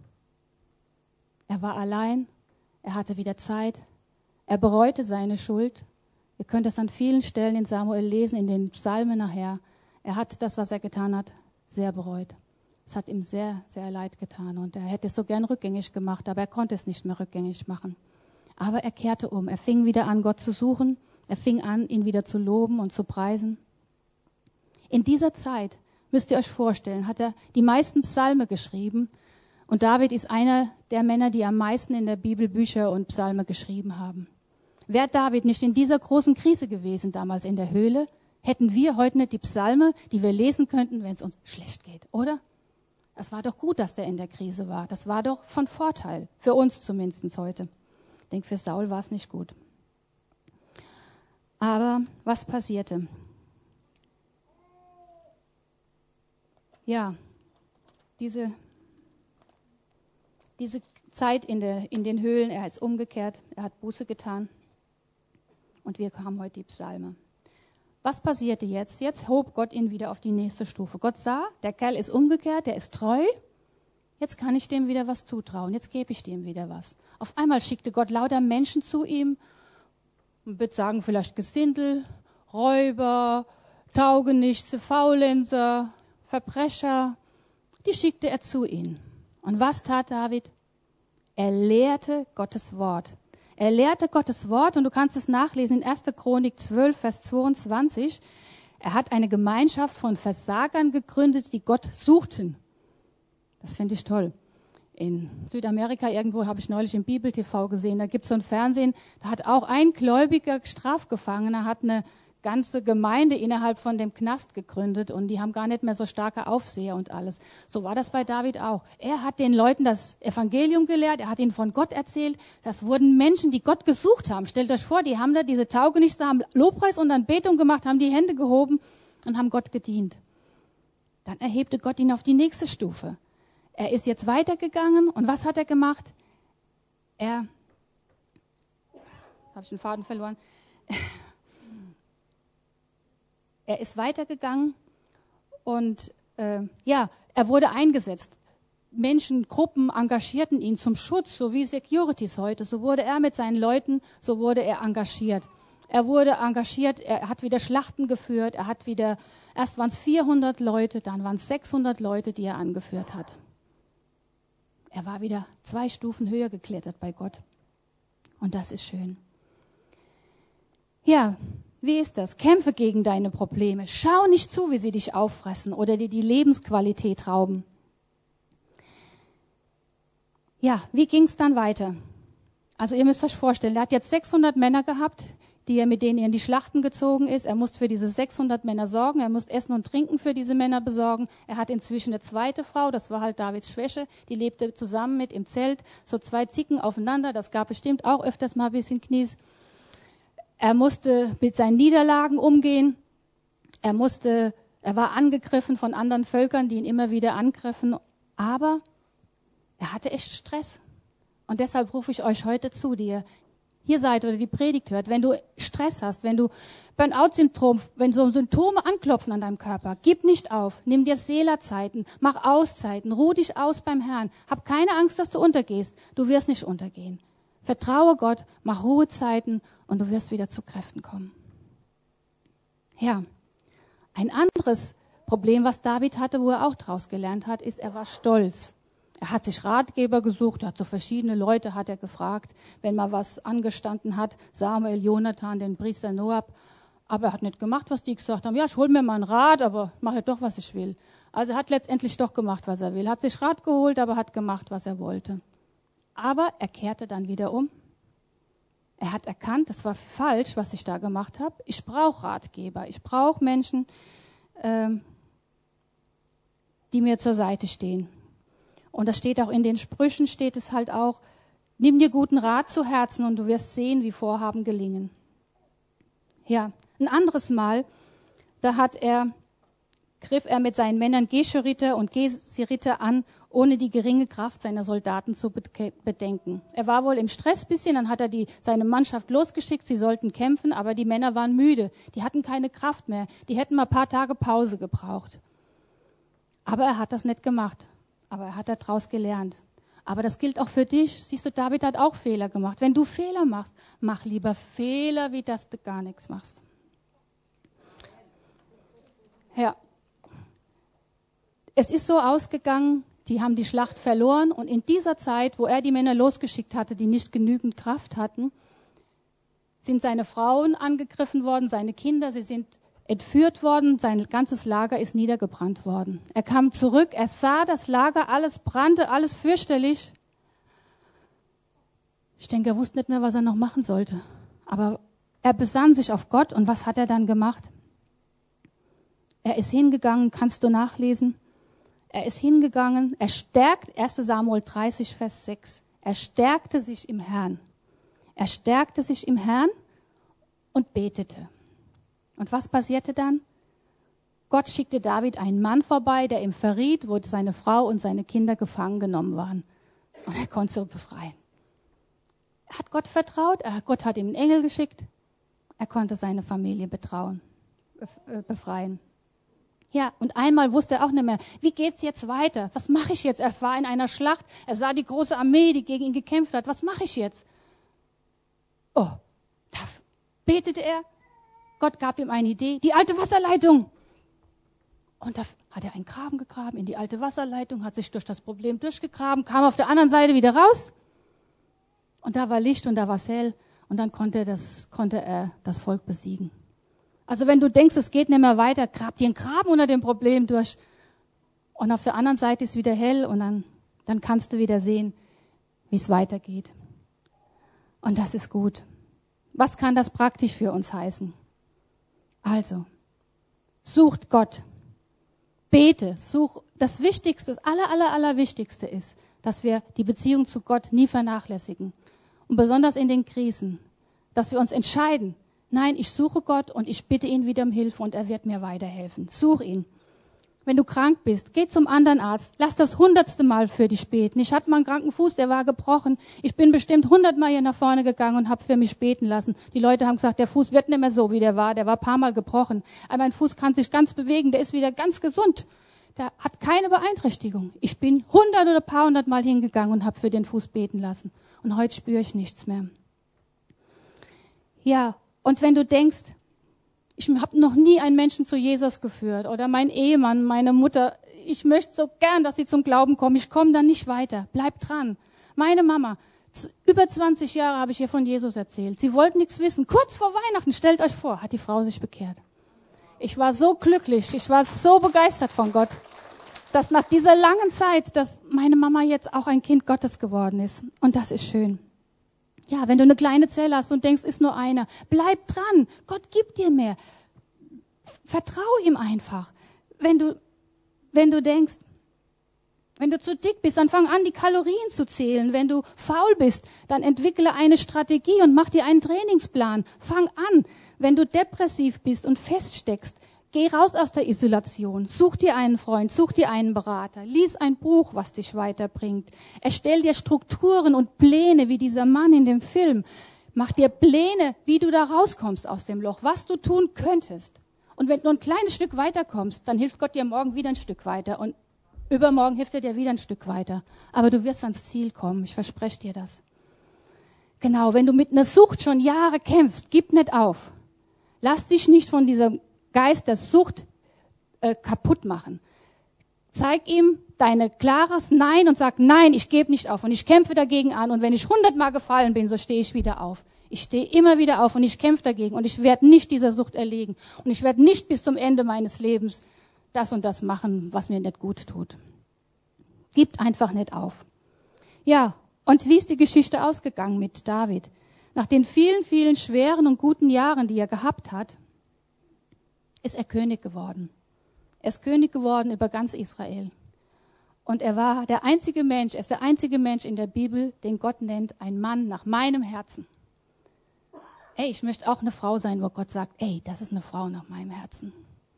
Er war allein, er hatte wieder Zeit, er bereute seine Schuld. Ihr könnt das an vielen Stellen in Samuel lesen, in den Psalmen nachher. Er hat das, was er getan hat, sehr bereut. Es hat ihm sehr, sehr leid getan und er hätte es so gern rückgängig gemacht, aber er konnte es nicht mehr rückgängig machen. Aber er kehrte um, er fing wieder an, Gott zu suchen, er fing an, ihn wieder zu loben und zu preisen. In dieser Zeit, müsst ihr euch vorstellen, hat er die meisten Psalme geschrieben und David ist einer der Männer, die am meisten in der Bibel Bücher und Psalme geschrieben haben. Wäre David nicht in dieser großen Krise gewesen, damals in der Höhle, hätten wir heute nicht die Psalme, die wir lesen könnten, wenn es uns schlecht geht, oder? Es war doch gut, dass der in der Krise war. Das war doch von Vorteil, für uns zumindest heute. Ich denke, für Saul war es nicht gut. Aber was passierte? Ja, diese, diese Zeit in, der, in den Höhlen, er ist umgekehrt, er hat Buße getan. Und wir haben heute die Psalme. Was passierte jetzt? Jetzt hob Gott ihn wieder auf die nächste Stufe. Gott sah, der Kerl ist umgekehrt, der ist treu. Jetzt kann ich dem wieder was zutrauen. Jetzt gebe ich dem wieder was. Auf einmal schickte Gott lauter Menschen zu ihm. Man wird sagen, vielleicht Gesindel, Räuber, Taugenichtse, Faulenzer, Verbrecher. Die schickte er zu ihm. Und was tat David? Er lehrte Gottes Wort. Er lehrte Gottes Wort und du kannst es nachlesen in erster Chronik zwölf, Vers zweiundzwanzig. Er hat eine Gemeinschaft von Versagern gegründet, die Gott suchten. Das finde ich toll. In Südamerika irgendwo habe ich neulich im Bibel-T V gesehen, da gibt es so ein Fernsehen, da hat auch ein gläubiger Strafgefangener, hat eine ganze Gemeinde innerhalb von dem Knast gegründet und die haben gar nicht mehr so starke Aufseher und alles. So war das bei David auch. Er hat den Leuten das Evangelium gelehrt, er hat ihnen von Gott erzählt. Das wurden Menschen, die Gott gesucht haben. Stellt euch vor, die haben da diese Taugenichtse, haben Lobpreis und Anbetung gemacht, haben die Hände gehoben und haben Gott gedient. Dann erhebte Gott ihn auf die nächste Stufe. Er ist jetzt weitergegangen und was hat er gemacht? Er, jetzt habe ich den Faden verloren. Er ist weitergegangen und äh, ja, er wurde eingesetzt. Menschen, Gruppen engagierten ihn zum Schutz, so wie Securities heute. So wurde er mit seinen Leuten, so wurde er engagiert. Er wurde engagiert, er hat wieder Schlachten geführt, er hat wieder, erst waren es vierhundert Leute, dann waren es sechshundert Leute, die er angeführt hat. Er war wieder zwei Stufen höher geklettert bei Gott. Und das ist schön. Ja, wie ist das? Kämpfe gegen deine Probleme. Schau nicht zu, wie sie dich auffressen oder dir die Lebensqualität rauben. Ja, wie ging es dann weiter? Also ihr müsst euch vorstellen, er hat jetzt sechshundert Männer gehabt, die er mit denen er in die Schlachten gezogen ist. Er musste für diese sechshundert Männer sorgen. Er musste Essen und Trinken für diese Männer besorgen. Er hat inzwischen eine zweite Frau, das war halt Davids Schwäche. Die lebte zusammen mit im Zelt, so zwei Zicken aufeinander. Das gab bestimmt auch öfters mal ein bisschen Knies. Er musste mit seinen Niederlagen umgehen. Er musste, er war angegriffen von anderen Völkern, die ihn immer wieder angriffen. Aber er hatte echt Stress. Und deshalb rufe ich euch heute zu, die ihr hier seid oder die Predigt hört. Wenn du Stress hast, wenn du Burnout-Syndrom, wenn so Symptome anklopfen an deinem Körper, gib nicht auf. Nimm dir Seela-Zeiten, mach Auszeiten, ruh dich aus beim Herrn. Hab keine Angst, dass du untergehst. Du wirst nicht untergehen. Vertraue Gott, mach Ruhezeiten und du wirst wieder zu Kräften kommen. Ja, ein anderes Problem, was David hatte, wo er auch draus gelernt hat, ist, er war stolz. Er hat sich Ratgeber gesucht, er hat so verschiedene Leute hat er gefragt, wenn mal was angestanden hat, Samuel, Jonathan, den Priester Noab. Aber er hat nicht gemacht, was die gesagt haben. Ja, ich hol mir mal einen Rat, aber mache doch, was ich will. Also er hat letztendlich doch gemacht, was er will. Hat sich Rat geholt, aber hat gemacht, was er wollte. Aber er kehrte dann wieder um. Er hat erkannt, das war falsch, was ich da gemacht habe. Ich brauche Ratgeber, ich brauche Menschen, ähm, die mir zur Seite stehen. Und das steht auch in den Sprüchen, steht es halt auch, nimm dir guten Rat zu Herzen und du wirst sehen, wie Vorhaben gelingen. Ja, ein anderes Mal, da hat er, griff er mit seinen Männern Geschuriter und Gesiriter an, ohne die geringe Kraft seiner Soldaten zu bedenken. Er war wohl im Stress bisschen, dann hat er die, seine Mannschaft losgeschickt, sie sollten kämpfen, aber die Männer waren müde, die hatten keine Kraft mehr, die hätten mal ein paar Tage Pause gebraucht. Aber er hat das nicht gemacht. Aber er hat daraus gelernt. Aber das gilt auch für dich. Siehst du, David hat auch Fehler gemacht. Wenn du Fehler machst, mach lieber Fehler, wie dass du gar nichts machst. Ja. Es ist so ausgegangen, die haben die Schlacht verloren und in dieser Zeit, wo er die Männer losgeschickt hatte, die nicht genügend Kraft hatten, sind seine Frauen angegriffen worden, seine Kinder, sie sind entführt worden, sein ganzes Lager ist niedergebrannt worden. Er kam zurück, er sah das Lager, alles brannte, alles fürchterlich. Ich denke, er wusste nicht mehr, was er noch machen sollte. Aber er besann sich auf Gott und was hat er dann gemacht? Er ist hingegangen, kannst du nachlesen. Er ist hingegangen, er stärkt, erster Samuel dreißig, Vers sechs. Er stärkte sich im Herrn. Er stärkte sich im Herrn und betete. Und was passierte dann? Gott schickte David einen Mann vorbei, der ihm verriet, wo seine Frau und seine Kinder gefangen genommen waren. Und er konnte sie befreien. Er hat Gott vertraut, Gott hat ihm einen Engel geschickt. Er konnte seine Familie betrauen, befreien. Ja, und einmal wusste er auch nicht mehr, wie geht's jetzt weiter? Was mache ich jetzt? Er war in einer Schlacht, er sah die große Armee, die gegen ihn gekämpft hat. Was mache ich jetzt? Oh, da betete er. Gott gab ihm eine Idee, die alte Wasserleitung. Und da hat er einen Graben gegraben in die alte Wasserleitung, hat sich durch das Problem durchgegraben, kam auf der anderen Seite wieder raus. Und da war Licht und da war es hell. Und dann konnte er, das, konnte er das Volk besiegen. Also wenn du denkst, es geht nicht mehr weiter, grab dir einen Graben unter dem Problem durch. Und auf der anderen Seite ist wieder hell und dann, dann kannst du wieder sehen, wie es weitergeht. Und das ist gut. Was kann das praktisch für uns heißen? Also, sucht Gott. Bete, such. Das Wichtigste, das aller, aller, aller Wichtigste ist, dass wir die Beziehung zu Gott nie vernachlässigen. Und besonders in den Krisen, dass wir uns entscheiden, nein, ich suche Gott und ich bitte ihn wieder um Hilfe und er wird mir weiterhelfen. Such ihn. Wenn du krank bist, geh zum anderen Arzt. Lass das hundertste Mal für dich beten. Ich hatte mal einen kranken Fuß, der war gebrochen. Ich bin bestimmt hundertmal hier nach vorne gegangen und habe für mich beten lassen. Die Leute haben gesagt, der Fuß wird nicht mehr so, wie der war. Der war ein paar Mal gebrochen. Aber mein Fuß kann sich ganz bewegen. Der ist wieder ganz gesund. Der hat keine Beeinträchtigung. Ich bin hundert oder paar hundert Mal hingegangen und habe für den Fuß beten lassen. Und heute spüre ich nichts mehr. Ja, und wenn du denkst, ich habe noch nie einen Menschen zu Jesus geführt oder mein Ehemann, meine Mutter, ich möchte so gern, dass sie zum Glauben kommen, ich komme dann nicht weiter. Bleib dran. Meine Mama, über zwanzig Jahre habe ich ihr von Jesus erzählt. Sie wollten nichts wissen. Kurz vor Weihnachten, stellt euch vor, hat die Frau sich bekehrt. Ich war so glücklich, ich war so begeistert von Gott, dass nach dieser langen Zeit, dass meine Mama jetzt auch ein Kind Gottes geworden ist. Und das ist schön. Ja, wenn du eine kleine Zelle hast und denkst, ist nur einer, bleib dran. Gott gibt dir mehr. Vertrau ihm einfach. Wenn du, wenn du denkst, wenn du zu dick bist, dann fang an, die Kalorien zu zählen. Wenn du faul bist, dann entwickle eine Strategie und mach dir einen Trainingsplan. Fang an. Wenn du depressiv bist und feststeckst, geh raus aus der Isolation. Such dir einen Freund, such dir einen Berater. Lies ein Buch, was dich weiterbringt. Erstell dir Strukturen und Pläne, wie dieser Mann in dem Film. Mach dir Pläne, wie du da rauskommst aus dem Loch, was du tun könntest. Und wenn du ein kleines Stück weiterkommst, dann hilft Gott dir morgen wieder ein Stück weiter. Und übermorgen hilft er dir wieder ein Stück weiter. Aber du wirst ans Ziel kommen, ich verspreche dir das. Genau, wenn du mit einer Sucht schon Jahre kämpfst, gib nicht auf. Lass dich nicht von diesem Geist der Sucht äh, kaputt machen. Zeig ihm dein klares Nein und sag, nein, ich gebe nicht auf und ich kämpfe dagegen an. Und wenn ich hundertmal gefallen bin, so stehe ich wieder auf. Ich stehe immer wieder auf und ich kämpfe dagegen und ich werde nicht dieser Sucht erlegen. Und ich werde nicht bis zum Ende meines Lebens das und das machen, was mir nicht gut tut. Gib einfach nicht auf. Ja, und wie ist die Geschichte ausgegangen mit David? Nach den vielen, vielen schweren und guten Jahren, die er gehabt hat, ist er König geworden. Er ist König geworden über ganz Israel. Und er war der einzige Mensch, er ist der einzige Mensch in der Bibel, den Gott nennt, ein Mann nach meinem Herzen. Ey, ich möchte auch eine Frau sein, wo Gott sagt, ey, das ist eine Frau nach meinem Herzen.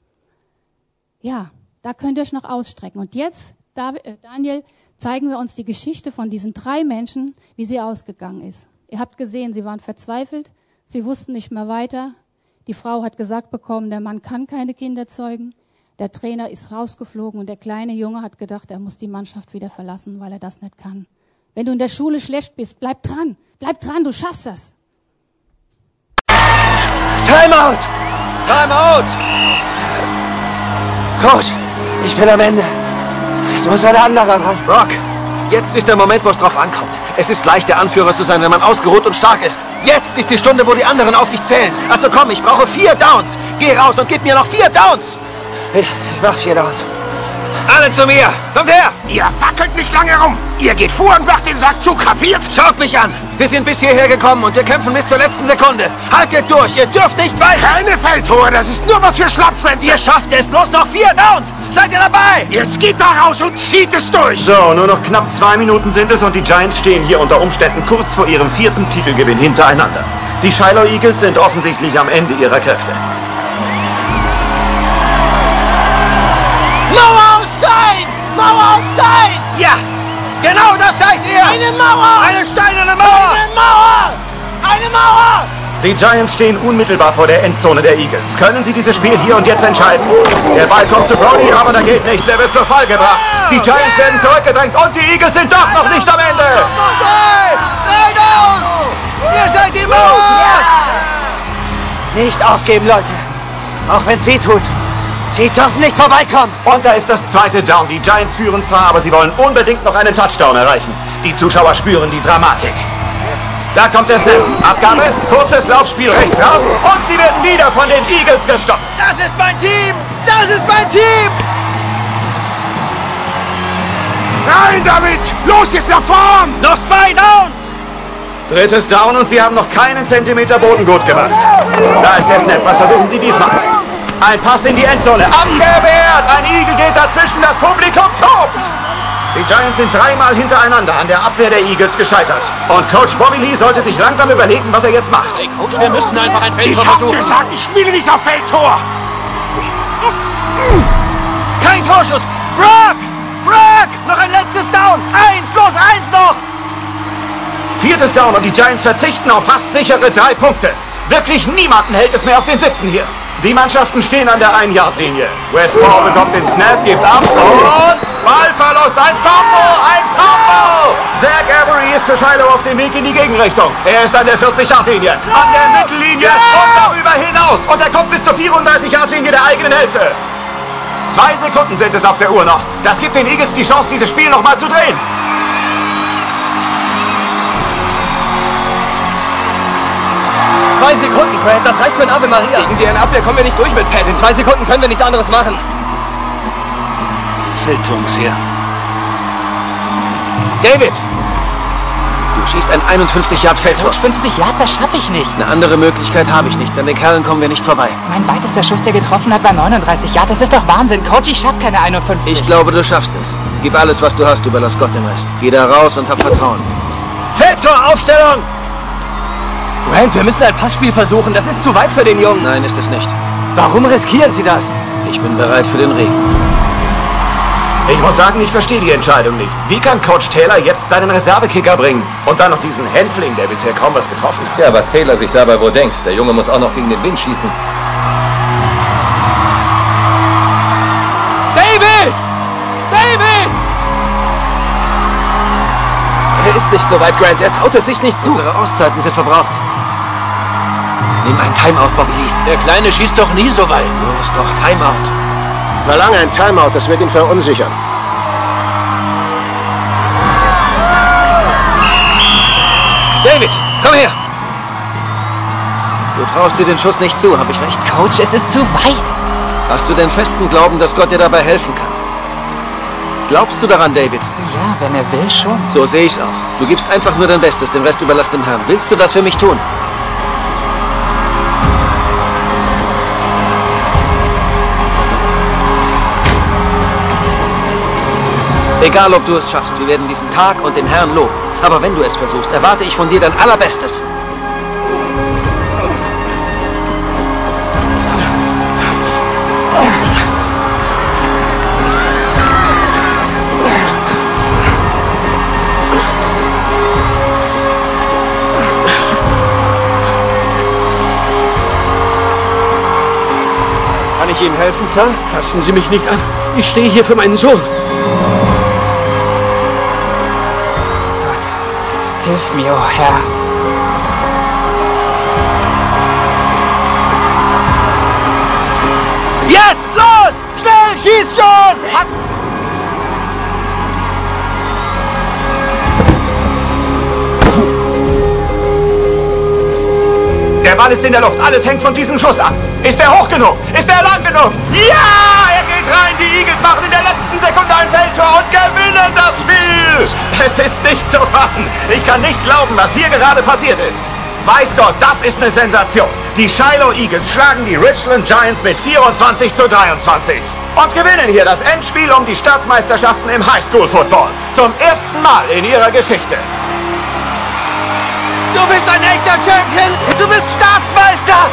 Ja, da könnt ihr euch noch ausstrecken. Und jetzt, Daniel, zeigen wir uns die Geschichte von diesen drei Menschen, wie sie ausgegangen ist. Ihr habt gesehen, sie waren verzweifelt, sie wussten nicht mehr weiter. Die Frau hat gesagt bekommen, der Mann kann keine Kinder zeugen. Der Trainer ist rausgeflogen und der kleine Junge hat gedacht, er muss die Mannschaft wieder verlassen, weil er das nicht kann. Wenn du in der Schule schlecht bist, bleib dran, bleib dran, du schaffst das. Timeout! Timeout! Coach, ich bin am Ende. Es muss ein anderer dran. Rock, jetzt ist der Moment, wo es drauf ankommt. Es ist leicht, der Anführer zu sein, wenn man ausgeruht und stark ist. Jetzt ist die Stunde, wo die anderen auf dich zählen. Also komm, ich brauche vier Downs. Geh raus und gib mir noch vier Downs. Ich mach vier Downs. Alle zu mir. Kommt her. Ihr fackelt nicht lange rum. Ihr geht vor und macht den Sack zu, kapiert? Schaut mich an. Wir sind bis hierher gekommen und wir kämpfen bis zur letzten Sekunde. Haltet durch. Ihr dürft nicht weichen. Keine Feldtore. Das ist nur was für Schlappschwänze. Ihr schafft es. Bloß noch vier Downs. Seid ihr dabei? Jetzt geht da raus und zieht es durch. So, nur noch knapp zwei Minuten sind es und die Giants stehen hier unter Umständen kurz vor ihrem vierten Titelgewinn hintereinander. Die Shiloh Eagles sind offensichtlich am Ende ihrer Kräfte. Mauer aus Stein! Mauer aus Stein! Ja! Genau das seid ihr! Eine Mauer! Eine steinerne Mauer! Eine Mauer! Eine Mauer! Die Giants stehen unmittelbar vor der Endzone der Eagles. Können sie dieses Spiel hier und jetzt entscheiden? Der Ball kommt zu Brody, aber da geht nichts. Er wird zur Fall gebracht. Die Giants werden zurückgedrängt und die Eagles sind doch noch nicht am Ende. Noch drei! Drei aus! Ihr seid die Mauer! Nicht aufgeben, Leute. Auch wenn's weh tut. Sie dürfen nicht vorbeikommen. Und da ist das zweite Down. Die Giants führen zwar, aber sie wollen unbedingt noch einen Touchdown erreichen. Die Zuschauer spüren die Dramatik. Da kommt der Snap. Abgabe, kurzes Laufspiel rechts raus und sie werden wieder von den Eagles gestoppt. Das ist mein Team! Das ist mein Team! Rein damit! Los jetzt nach vorn! Noch zwei Downs! Drittes Down und sie haben noch keinen Zentimeter Boden gut gemacht. Da ist der Snap. Was versuchen sie diesmal? Ein Pass in die Endzone. Abgewehrt! Ein Eagle geht dazwischen. Das Publikum tobt! Die Giants sind dreimal hintereinander an der Abwehr der Eagles gescheitert. Und Coach Bobby Lee sollte sich langsam überlegen, was er jetzt macht. Hey Coach, wir müssen einfach ein Feldtor Ich hab versuchen. gesagt, ich spiele nicht auf Feldtor! Kein Torschuss! Brock! Brock! Noch ein letztes Down! Eins, bloß eins noch! Viertes Down und die Giants verzichten auf fast sichere drei Punkte. Wirklich niemanden hält es mehr auf den Sitzen hier. Die Mannschaften stehen an der ein-Yard-Linie. Westball bekommt den Snap, gibt ab und Ballverlust, ein Fumble, ein Fumble! Zach Avery ist für Shiloh auf dem Weg in die Gegenrichtung. Er ist an der vierzig-Yard-Linie, an der Mittellinie und darüber hinaus. Und er kommt bis zur vierunddreißig-Yard-Linie der eigenen Hälfte. Zwei Sekunden sind es auf der Uhr noch. Das gibt den Eagles die Chance, dieses Spiel noch mal zu drehen. Zwei Sekunden, Grant. Das reicht für ein Ave Maria. Gegen deren Abwehr kommen wir nicht durch mit Pässen. In zwei Sekunden können wir nichts anderes machen. Feldtor muss her. David! Du schießt ein einundfünfzig Yard Feldtor. Coach, fünfzig Yard, das schaffe ich nicht. Eine andere Möglichkeit habe ich nicht. An den Kerlen kommen wir nicht vorbei. Mein weitester Schuss, der getroffen hat, war neununddreißig Yard. Das ist doch Wahnsinn. Coach, ich schaffe keine einundfünfzig. Ich glaube, du schaffst es. Gib alles, was du hast, überlass Gott den Rest. Geh da raus und hab Vertrauen. Feldtor, Aufstellung! Grant, wir müssen ein Passspiel versuchen. Das ist zu weit für den Jungen. Nein, ist es nicht. Warum riskieren Sie das? Ich bin bereit für den Regen. Ich muss sagen, ich verstehe die Entscheidung nicht. Wie kann Coach Taylor jetzt seinen Reservekicker bringen? Und dann noch diesen Hänfling, der bisher kaum was getroffen hat. Tja, was Taylor sich dabei wohl denkt. Der Junge muss auch noch gegen den Wind schießen. David! David! Er ist nicht so weit, Grant. Er traut es sich nicht zu. Unsere Auszeiten sind verbraucht. Nimm ein Timeout, Bobby Lee. Der Kleine schießt doch nie so weit. Los doch, Timeout. Verlange ein Timeout, das wird ihn verunsichern. David, komm her! Du traust dir den Schuss nicht zu, habe ich recht? Coach, es ist zu weit. Hast du den festen Glauben, dass Gott dir dabei helfen kann? Glaubst du daran, David? Ja, wenn er will, schon. So sehe ich's auch. Du gibst einfach nur dein Bestes, den Rest überlass dem Herrn. Willst du das für mich tun? Egal, ob du es schaffst, wir werden diesen Tag und den Herrn loben. Aber wenn du es versuchst, erwarte ich von dir dein Allerbestes. Kann ich Ihnen helfen, Sir? Fassen Sie mich nicht an. Ich stehe hier für meinen Sohn. Hilf mir, oh Herr. Jetzt los! Schnell, schieß schon! Hat Der Ball ist in der Luft. Alles hängt von diesem Schuss ab. Ist er hoch genug? Ist er lang genug? Ja! Er geht rein. Die Eagles machen in der letzten Sekunde ein Feldtor und gewinnen das Spiel. Es ist nicht zu fassen. Ich kann nicht glauben, was hier gerade passiert ist. Weiß Gott, das ist eine Sensation. Die Shiloh Eagles schlagen die Richland Giants mit vierundzwanzig zu dreiundzwanzig. Und gewinnen hier das Endspiel um die Staatsmeisterschaften im Highschool-Football. Zum ersten Mal in ihrer Geschichte. Du bist ein echter Champion! Du bist Staatsmeister!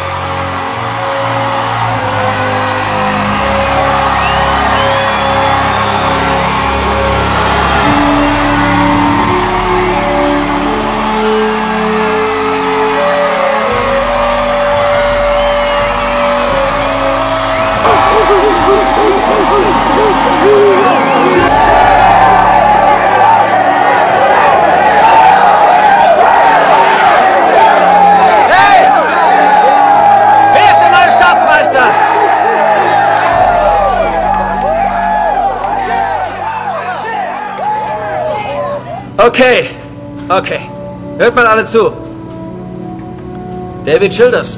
Okay, okay. Hört mal alle zu. David Childers.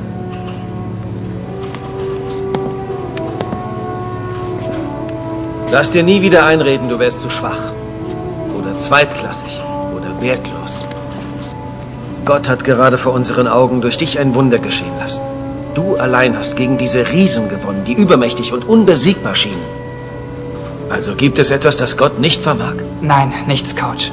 Lass dir nie wieder einreden, du wärst zu schwach. Oder zweitklassig. Oder wertlos. Gott hat gerade vor unseren Augen durch dich ein Wunder geschehen lassen. Du allein hast gegen diese Riesen gewonnen, die übermächtig und unbesiegbar schienen. Also gibt es etwas, das Gott nicht vermag? Nein, nichts, Coach.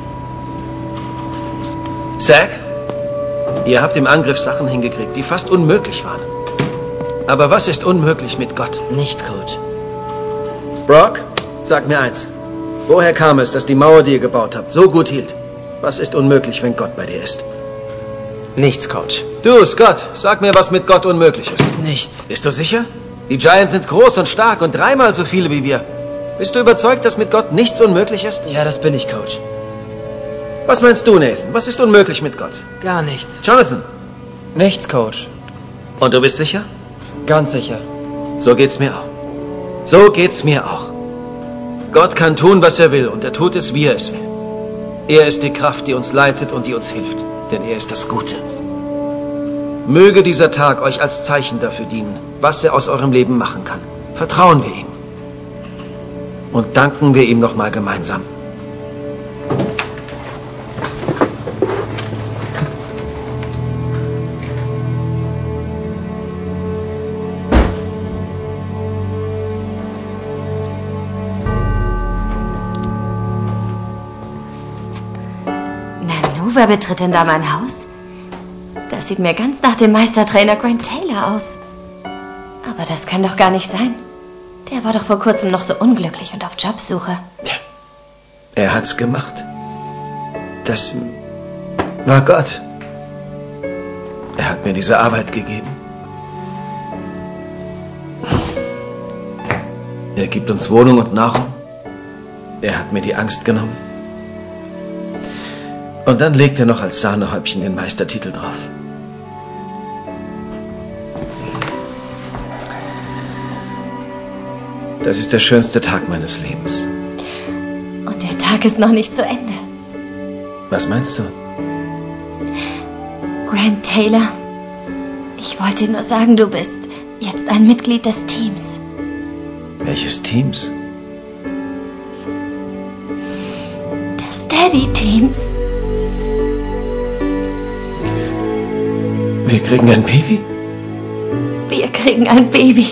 Zack, ihr habt im Angriff Sachen hingekriegt, die fast unmöglich waren. Aber was ist unmöglich mit Gott? Nichts, Coach. Brock, sag mir eins. Woher kam es, dass die Mauer, die ihr gebaut habt, so gut hielt? Was ist unmöglich, wenn Gott bei dir ist? Nichts, Coach. Du, Scott, sag mir, was mit Gott unmöglich ist. Nichts. Bist du sicher? Die Giants sind groß und stark und dreimal so viele wie wir. Bist du überzeugt, dass mit Gott nichts unmöglich ist? Ja, das bin ich, Coach. Was meinst du, Nathan? Was ist unmöglich mit Gott? Gar nichts. Jonathan? Nichts, Coach. Und du bist sicher? Ganz sicher. So geht's mir auch. So geht's mir auch. Gott kann tun, was er will, und er tut es, wie er es will. Er ist die Kraft, die uns leitet und die uns hilft, denn er ist das Gute. Möge dieser Tag euch als Zeichen dafür dienen, was er aus eurem Leben machen kann. Vertrauen wir ihm. Und danken wir ihm nochmal gemeinsam. Wer betritt denn da mein Haus? Das sieht mir ganz nach dem Meistertrainer Grant Taylor aus. Aber das kann doch gar nicht sein. Der war doch vor kurzem noch so unglücklich und auf Jobsuche. Er hat's gemacht. Das war Gott. Er hat mir diese Arbeit gegeben. Er gibt uns Wohnung und Nahrung. Er hat mir die Angst genommen. Und dann legt er noch als Sahnehäubchen den Meistertitel drauf. Das ist der schönste Tag meines Lebens. Und der Tag ist noch nicht zu Ende. Was meinst du? Grant Taylor, ich wollte dir nur sagen, du bist jetzt ein Mitglied des Teams. Welches Teams? Des Daddy-Teams. Wir kriegen ein Baby? Wir kriegen ein Baby.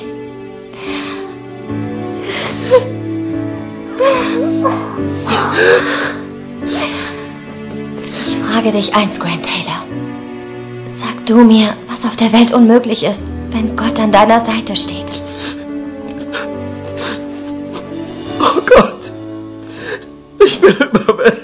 Ich frage dich eins, Grant Taylor. Sag du mir, was auf der Welt unmöglich ist, wenn Gott an deiner Seite steht. Oh Gott. Ich bin überwältigt.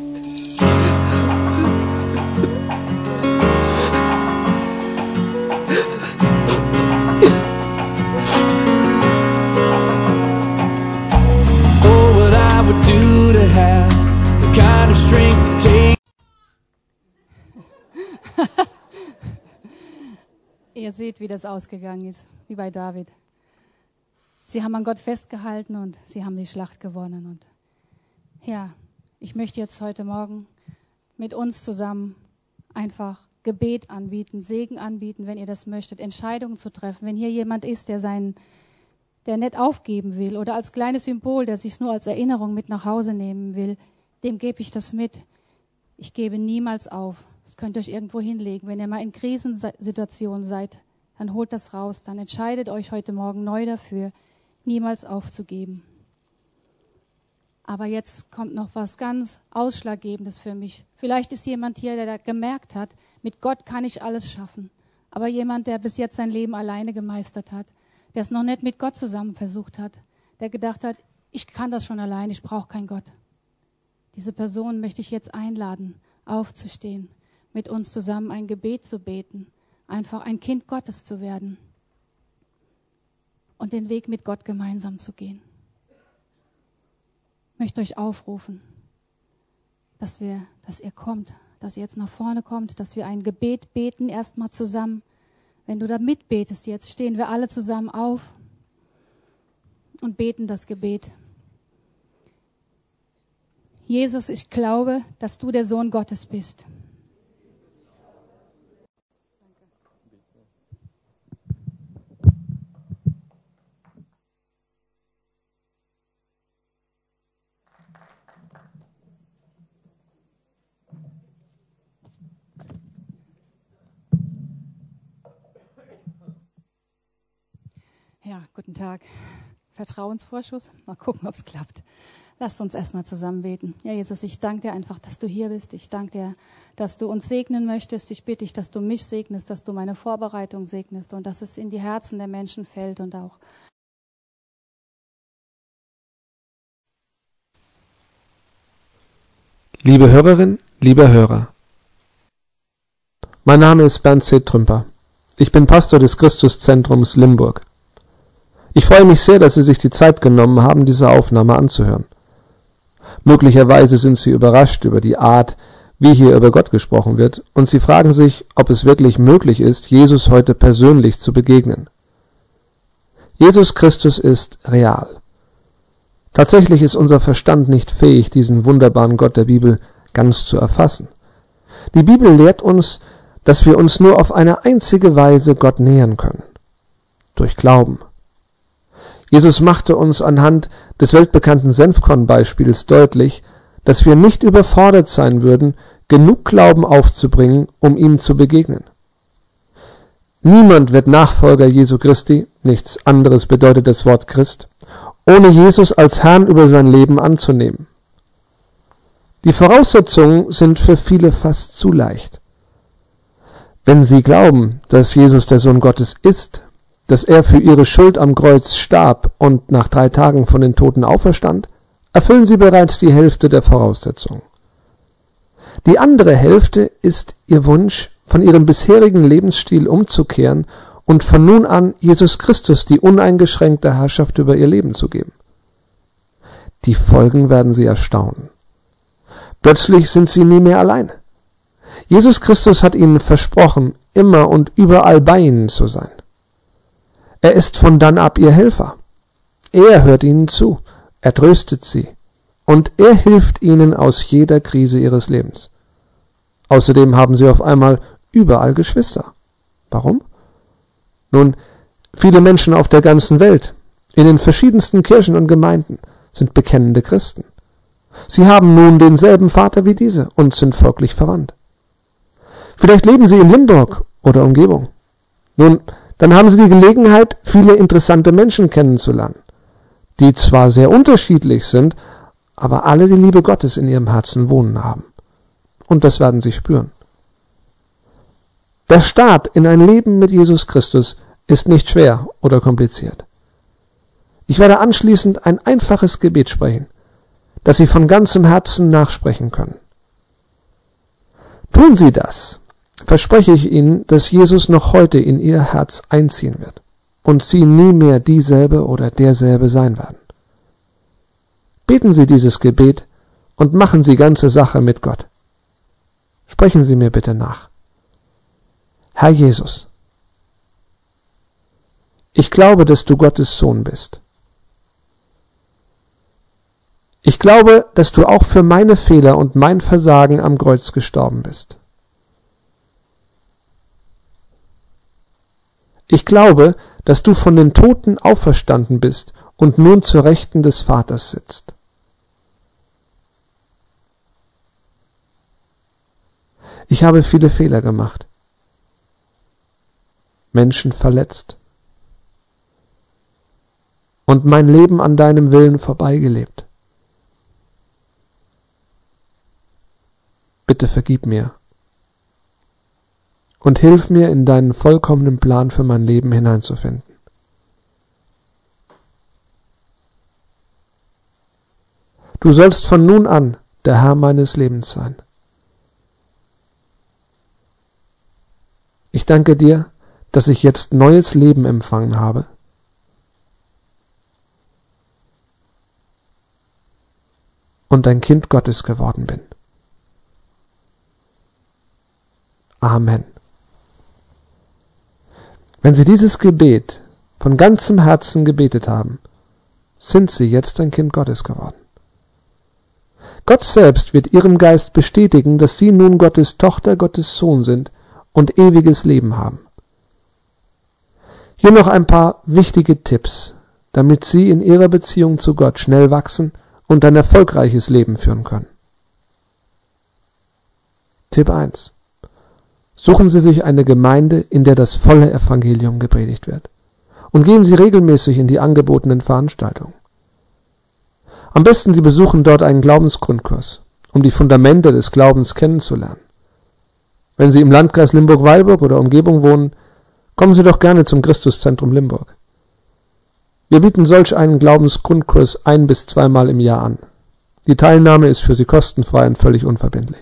Ihr seht, wie das ausgegangen ist, wie bei David. Sie haben an Gott festgehalten und sie haben die Schlacht gewonnen. Und ja, ich möchte jetzt heute Morgen mit uns zusammen einfach Gebet anbieten, Segen anbieten, wenn ihr das möchtet, Entscheidungen zu treffen. Wenn hier jemand ist, der seinen, der nicht aufgeben will oder als kleines Symbol, der sich nur als Erinnerung mit nach Hause nehmen will, dem gebe ich das mit. Ich gebe niemals auf. Das könnt ihr euch irgendwo hinlegen. Wenn ihr mal in Krisensituationen seid, dann holt das raus. Dann entscheidet euch heute Morgen neu dafür, niemals aufzugeben. Aber jetzt kommt noch was ganz Ausschlaggebendes für mich. Vielleicht ist jemand hier, der da gemerkt hat, mit Gott kann ich alles schaffen. Aber jemand, der bis jetzt sein Leben alleine gemeistert hat, der es noch nicht mit Gott zusammen versucht hat, der gedacht hat, ich kann das schon allein, ich brauche keinen Gott. Diese Person möchte ich jetzt einladen, aufzustehen, mit uns zusammen ein Gebet zu beten, einfach ein Kind Gottes zu werden und den Weg mit Gott gemeinsam zu gehen. Ich möchte euch aufrufen, dass wir, dass ihr kommt, dass ihr jetzt nach vorne kommt, dass wir ein Gebet beten, erstmal zusammen. Wenn du da mitbetest jetzt, stehen wir alle zusammen auf und beten das Gebet. Jesus, ich glaube, dass du der Sohn Gottes bist. Ja, guten Tag. Vertrauensvorschuss. Mal gucken, ob es klappt. Lasst uns erstmal zusammen beten. Ja, Jesus, ich danke dir einfach, dass du hier bist. Ich danke dir, dass du uns segnen möchtest. Ich bitte dich, dass du mich segnest, dass du meine Vorbereitung segnest und dass es in die Herzen der Menschen fällt und auch Liebe Hörerin, lieber Hörer, mein Name ist Bernd C. Trümper. Ich bin Pastor des Christuszentrums Limburg. Ich freue mich sehr, dass Sie sich die Zeit genommen haben, diese Aufnahme anzuhören. Möglicherweise sind Sie überrascht über die Art, wie hier über Gott gesprochen wird, und Sie fragen sich, ob es wirklich möglich ist, Jesus heute persönlich zu begegnen. Jesus Christus ist real. Tatsächlich ist unser Verstand nicht fähig, diesen wunderbaren Gott der Bibel ganz zu erfassen. Die Bibel lehrt uns, dass wir uns nur auf eine einzige Weise Gott nähern können: durch Glauben. Jesus machte uns anhand des weltbekannten Senfkorn-Beispiels deutlich, dass wir nicht überfordert sein würden, genug Glauben aufzubringen, um ihm zu begegnen. Niemand wird Nachfolger Jesu Christi, nichts anderes bedeutet das Wort Christ, ohne Jesus als Herrn über sein Leben anzunehmen. Die Voraussetzungen sind für viele fast zu leicht. Wenn sie glauben, dass Jesus der Sohn Gottes ist, dass er für ihre Schuld am Kreuz starb und nach drei Tagen von den Toten auferstand, erfüllen sie bereits die Hälfte der Voraussetzungen. Die andere Hälfte ist ihr Wunsch, von ihrem bisherigen Lebensstil umzukehren und von nun an Jesus Christus die uneingeschränkte Herrschaft über ihr Leben zu geben. Die Folgen werden sie erstaunen. Plötzlich sind sie nie mehr allein. Jesus Christus hat ihnen versprochen, immer und überall bei ihnen zu sein. Er ist von dann ab ihr Helfer. Er hört ihnen zu, er tröstet sie und er hilft ihnen aus jeder Krise ihres Lebens. Außerdem haben sie auf einmal überall Geschwister. Warum? Nun, viele Menschen auf der ganzen Welt, in den verschiedensten Kirchen und Gemeinden, sind bekennende Christen. Sie haben nun denselben Vater wie diese und sind folglich verwandt. Vielleicht leben sie in Limburg oder Umgebung. Nun, dann haben Sie die Gelegenheit, viele interessante Menschen kennenzulernen, die zwar sehr unterschiedlich sind, aber alle die Liebe Gottes in ihrem Herzen wohnen haben. Und das werden Sie spüren. Der Start in ein Leben mit Jesus Christus ist nicht schwer oder kompliziert. Ich werde anschließend ein einfaches Gebet sprechen, das Sie von ganzem Herzen nachsprechen können. Tun Sie das, verspreche ich Ihnen, dass Jesus noch heute in Ihr Herz einziehen wird und Sie nie mehr dieselbe oder derselbe sein werden. Beten Sie dieses Gebet und machen Sie ganze Sache mit Gott. Sprechen Sie mir bitte nach. Herr Jesus, ich glaube, dass du Gottes Sohn bist. Ich glaube, dass du auch für meine Fehler und mein Versagen am Kreuz gestorben bist. Ich glaube, dass du von den Toten auferstanden bist und nun zur Rechten des Vaters sitzt. Ich habe viele Fehler gemacht, Menschen verletzt und mein Leben an deinem Willen vorbeigelebt. Bitte vergib mir und hilf mir, in deinen vollkommenen Plan für mein Leben hineinzufinden. Du sollst von nun an der Herr meines Lebens sein. Ich danke dir, dass ich jetzt neues Leben empfangen habe. Und ein Kind Gottes geworden bin. Amen. Wenn Sie dieses Gebet von ganzem Herzen gebetet haben, sind Sie jetzt ein Kind Gottes geworden. Gott selbst wird ihrem Geist bestätigen, dass sie nun Gottes Tochter, Gottes Sohn sind und ewiges Leben haben. Hier noch ein paar wichtige Tipps, damit Sie in Ihrer Beziehung zu Gott schnell wachsen und ein erfolgreiches Leben führen können. Tipp eins. Suchen Sie sich eine Gemeinde, in der das volle Evangelium gepredigt wird. Und gehen Sie regelmäßig in die angebotenen Veranstaltungen. Am besten Sie besuchen dort einen Glaubensgrundkurs, um die Fundamente des Glaubens kennenzulernen. Wenn Sie im Landkreis Limburg-Weilburg oder Umgebung wohnen, kommen Sie doch gerne zum Christuszentrum Limburg. Wir bieten solch einen Glaubensgrundkurs ein- bis zweimal im Jahr an. Die Teilnahme ist für Sie kostenfrei und völlig unverbindlich.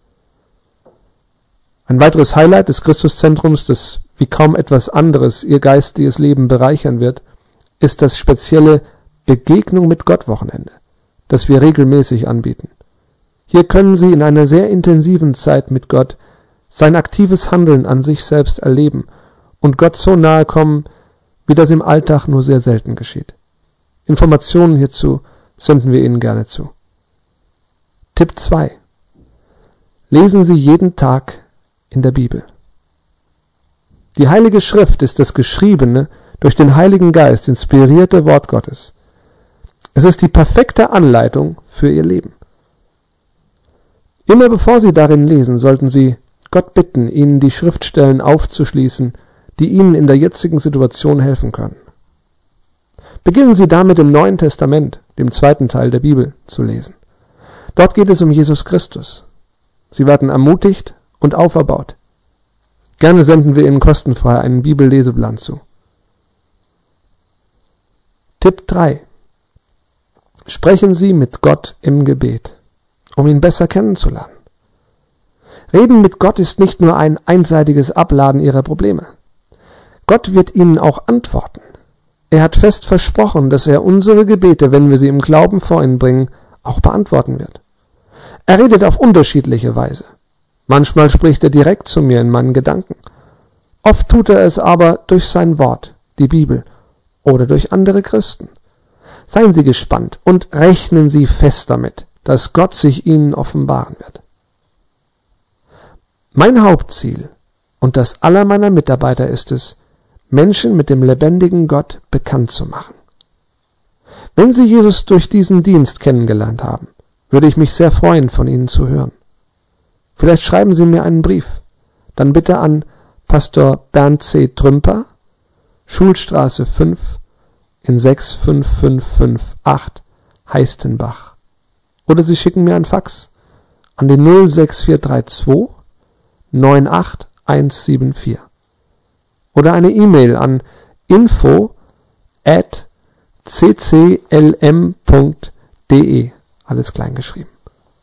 Ein weiteres Highlight des Christuszentrums, das wie kaum etwas anderes Ihr geistiges Leben bereichern wird, ist das spezielle Begegnung mit Gott Wochenende, das wir regelmäßig anbieten. Hier können Sie in einer sehr intensiven Zeit mit Gott sein aktives Handeln an sich selbst erleben und Gott so nahe kommen, wie das im Alltag nur sehr selten geschieht. Informationen hierzu senden wir Ihnen gerne zu. Tipp zwei. Lesen Sie jeden Tag in der Bibel. Die Heilige Schrift ist das geschriebene, durch den Heiligen Geist inspirierte Wort Gottes. Es ist die perfekte Anleitung für Ihr Leben. Immer bevor Sie darin lesen, sollten Sie Gott bitten, Ihnen die Schriftstellen aufzuschließen, die Ihnen in der jetzigen Situation helfen können. Beginnen Sie damit im Neuen Testament, dem zweiten Teil der Bibel, zu lesen. Dort geht es um Jesus Christus. Sie werden ermutigt und auferbaut. Gerne senden wir Ihnen kostenfrei einen Bibelleseplan zu. Tipp drei. Sprechen Sie mit Gott im Gebet, um ihn besser kennenzulernen. Reden mit Gott ist nicht nur ein einseitiges Abladen Ihrer Probleme. Gott wird Ihnen auch antworten. Er hat fest versprochen, dass er unsere Gebete, wenn wir sie im Glauben vor ihn bringen, auch beantworten wird. Er redet auf unterschiedliche Weise. Manchmal spricht er direkt zu mir in meinen Gedanken. Oft tut er es aber durch sein Wort, die Bibel, oder durch andere Christen. Seien Sie gespannt und rechnen Sie fest damit, dass Gott sich Ihnen offenbaren wird. Mein Hauptziel und das aller meiner Mitarbeiter ist es, Menschen mit dem lebendigen Gott bekannt zu machen. Wenn Sie Jesus durch diesen Dienst kennengelernt haben, würde ich mich sehr freuen, von Ihnen zu hören. Vielleicht schreiben Sie mir einen Brief, dann bitte an Pastor Bernd C. Trümper, Schulstraße fünf in sechs fünf fünf fünf acht, Heistenbach. Oder Sie schicken mir ein Fax an den null sechs vier drei zwei neun acht eins sieben vier. Oder eine E-Mail an info at c c l m punkt d e, alles klein geschrieben.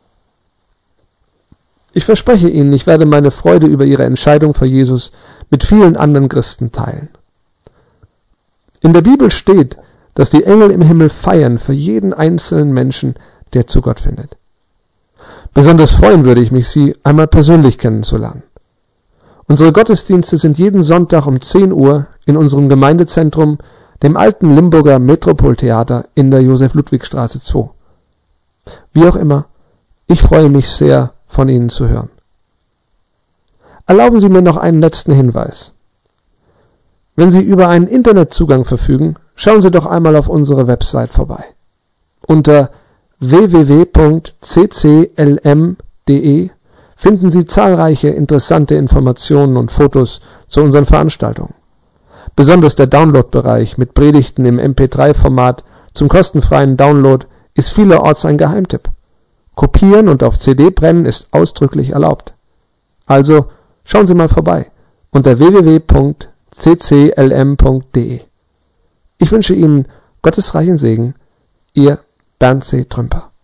Ich verspreche Ihnen, ich werde meine Freude über Ihre Entscheidung für Jesus mit vielen anderen Christen teilen. In der Bibel steht, dass die Engel im Himmel feiern für jeden einzelnen Menschen, der zu Gott findet. Besonders freuen würde ich mich, Sie einmal persönlich kennenzulernen. Unsere Gottesdienste sind jeden Sonntag um zehn Uhr in unserem Gemeindezentrum, dem alten Limburger Metropoltheater in der Josef-Ludwig-Straße zwei. Wie auch immer, ich freue mich sehr, von Ihnen zu hören. Erlauben Sie mir noch einen letzten Hinweis. Wenn Sie über einen Internetzugang verfügen, schauen Sie doch einmal auf unsere Website vorbei. Unter w w w punkt c c l m punkt d e finden Sie zahlreiche interessante Informationen und Fotos zu unseren Veranstaltungen. Besonders der Download-Bereich mit Predigten im M P drei Format zum kostenfreien Download ist vielerorts ein Geheimtipp. Kopieren und auf C D brennen ist ausdrücklich erlaubt. Also schauen Sie mal vorbei unter w w w punkt c c l m punkt d e. Ich wünsche Ihnen Gottes reichen Segen, Ihr Bernd C. Trümper.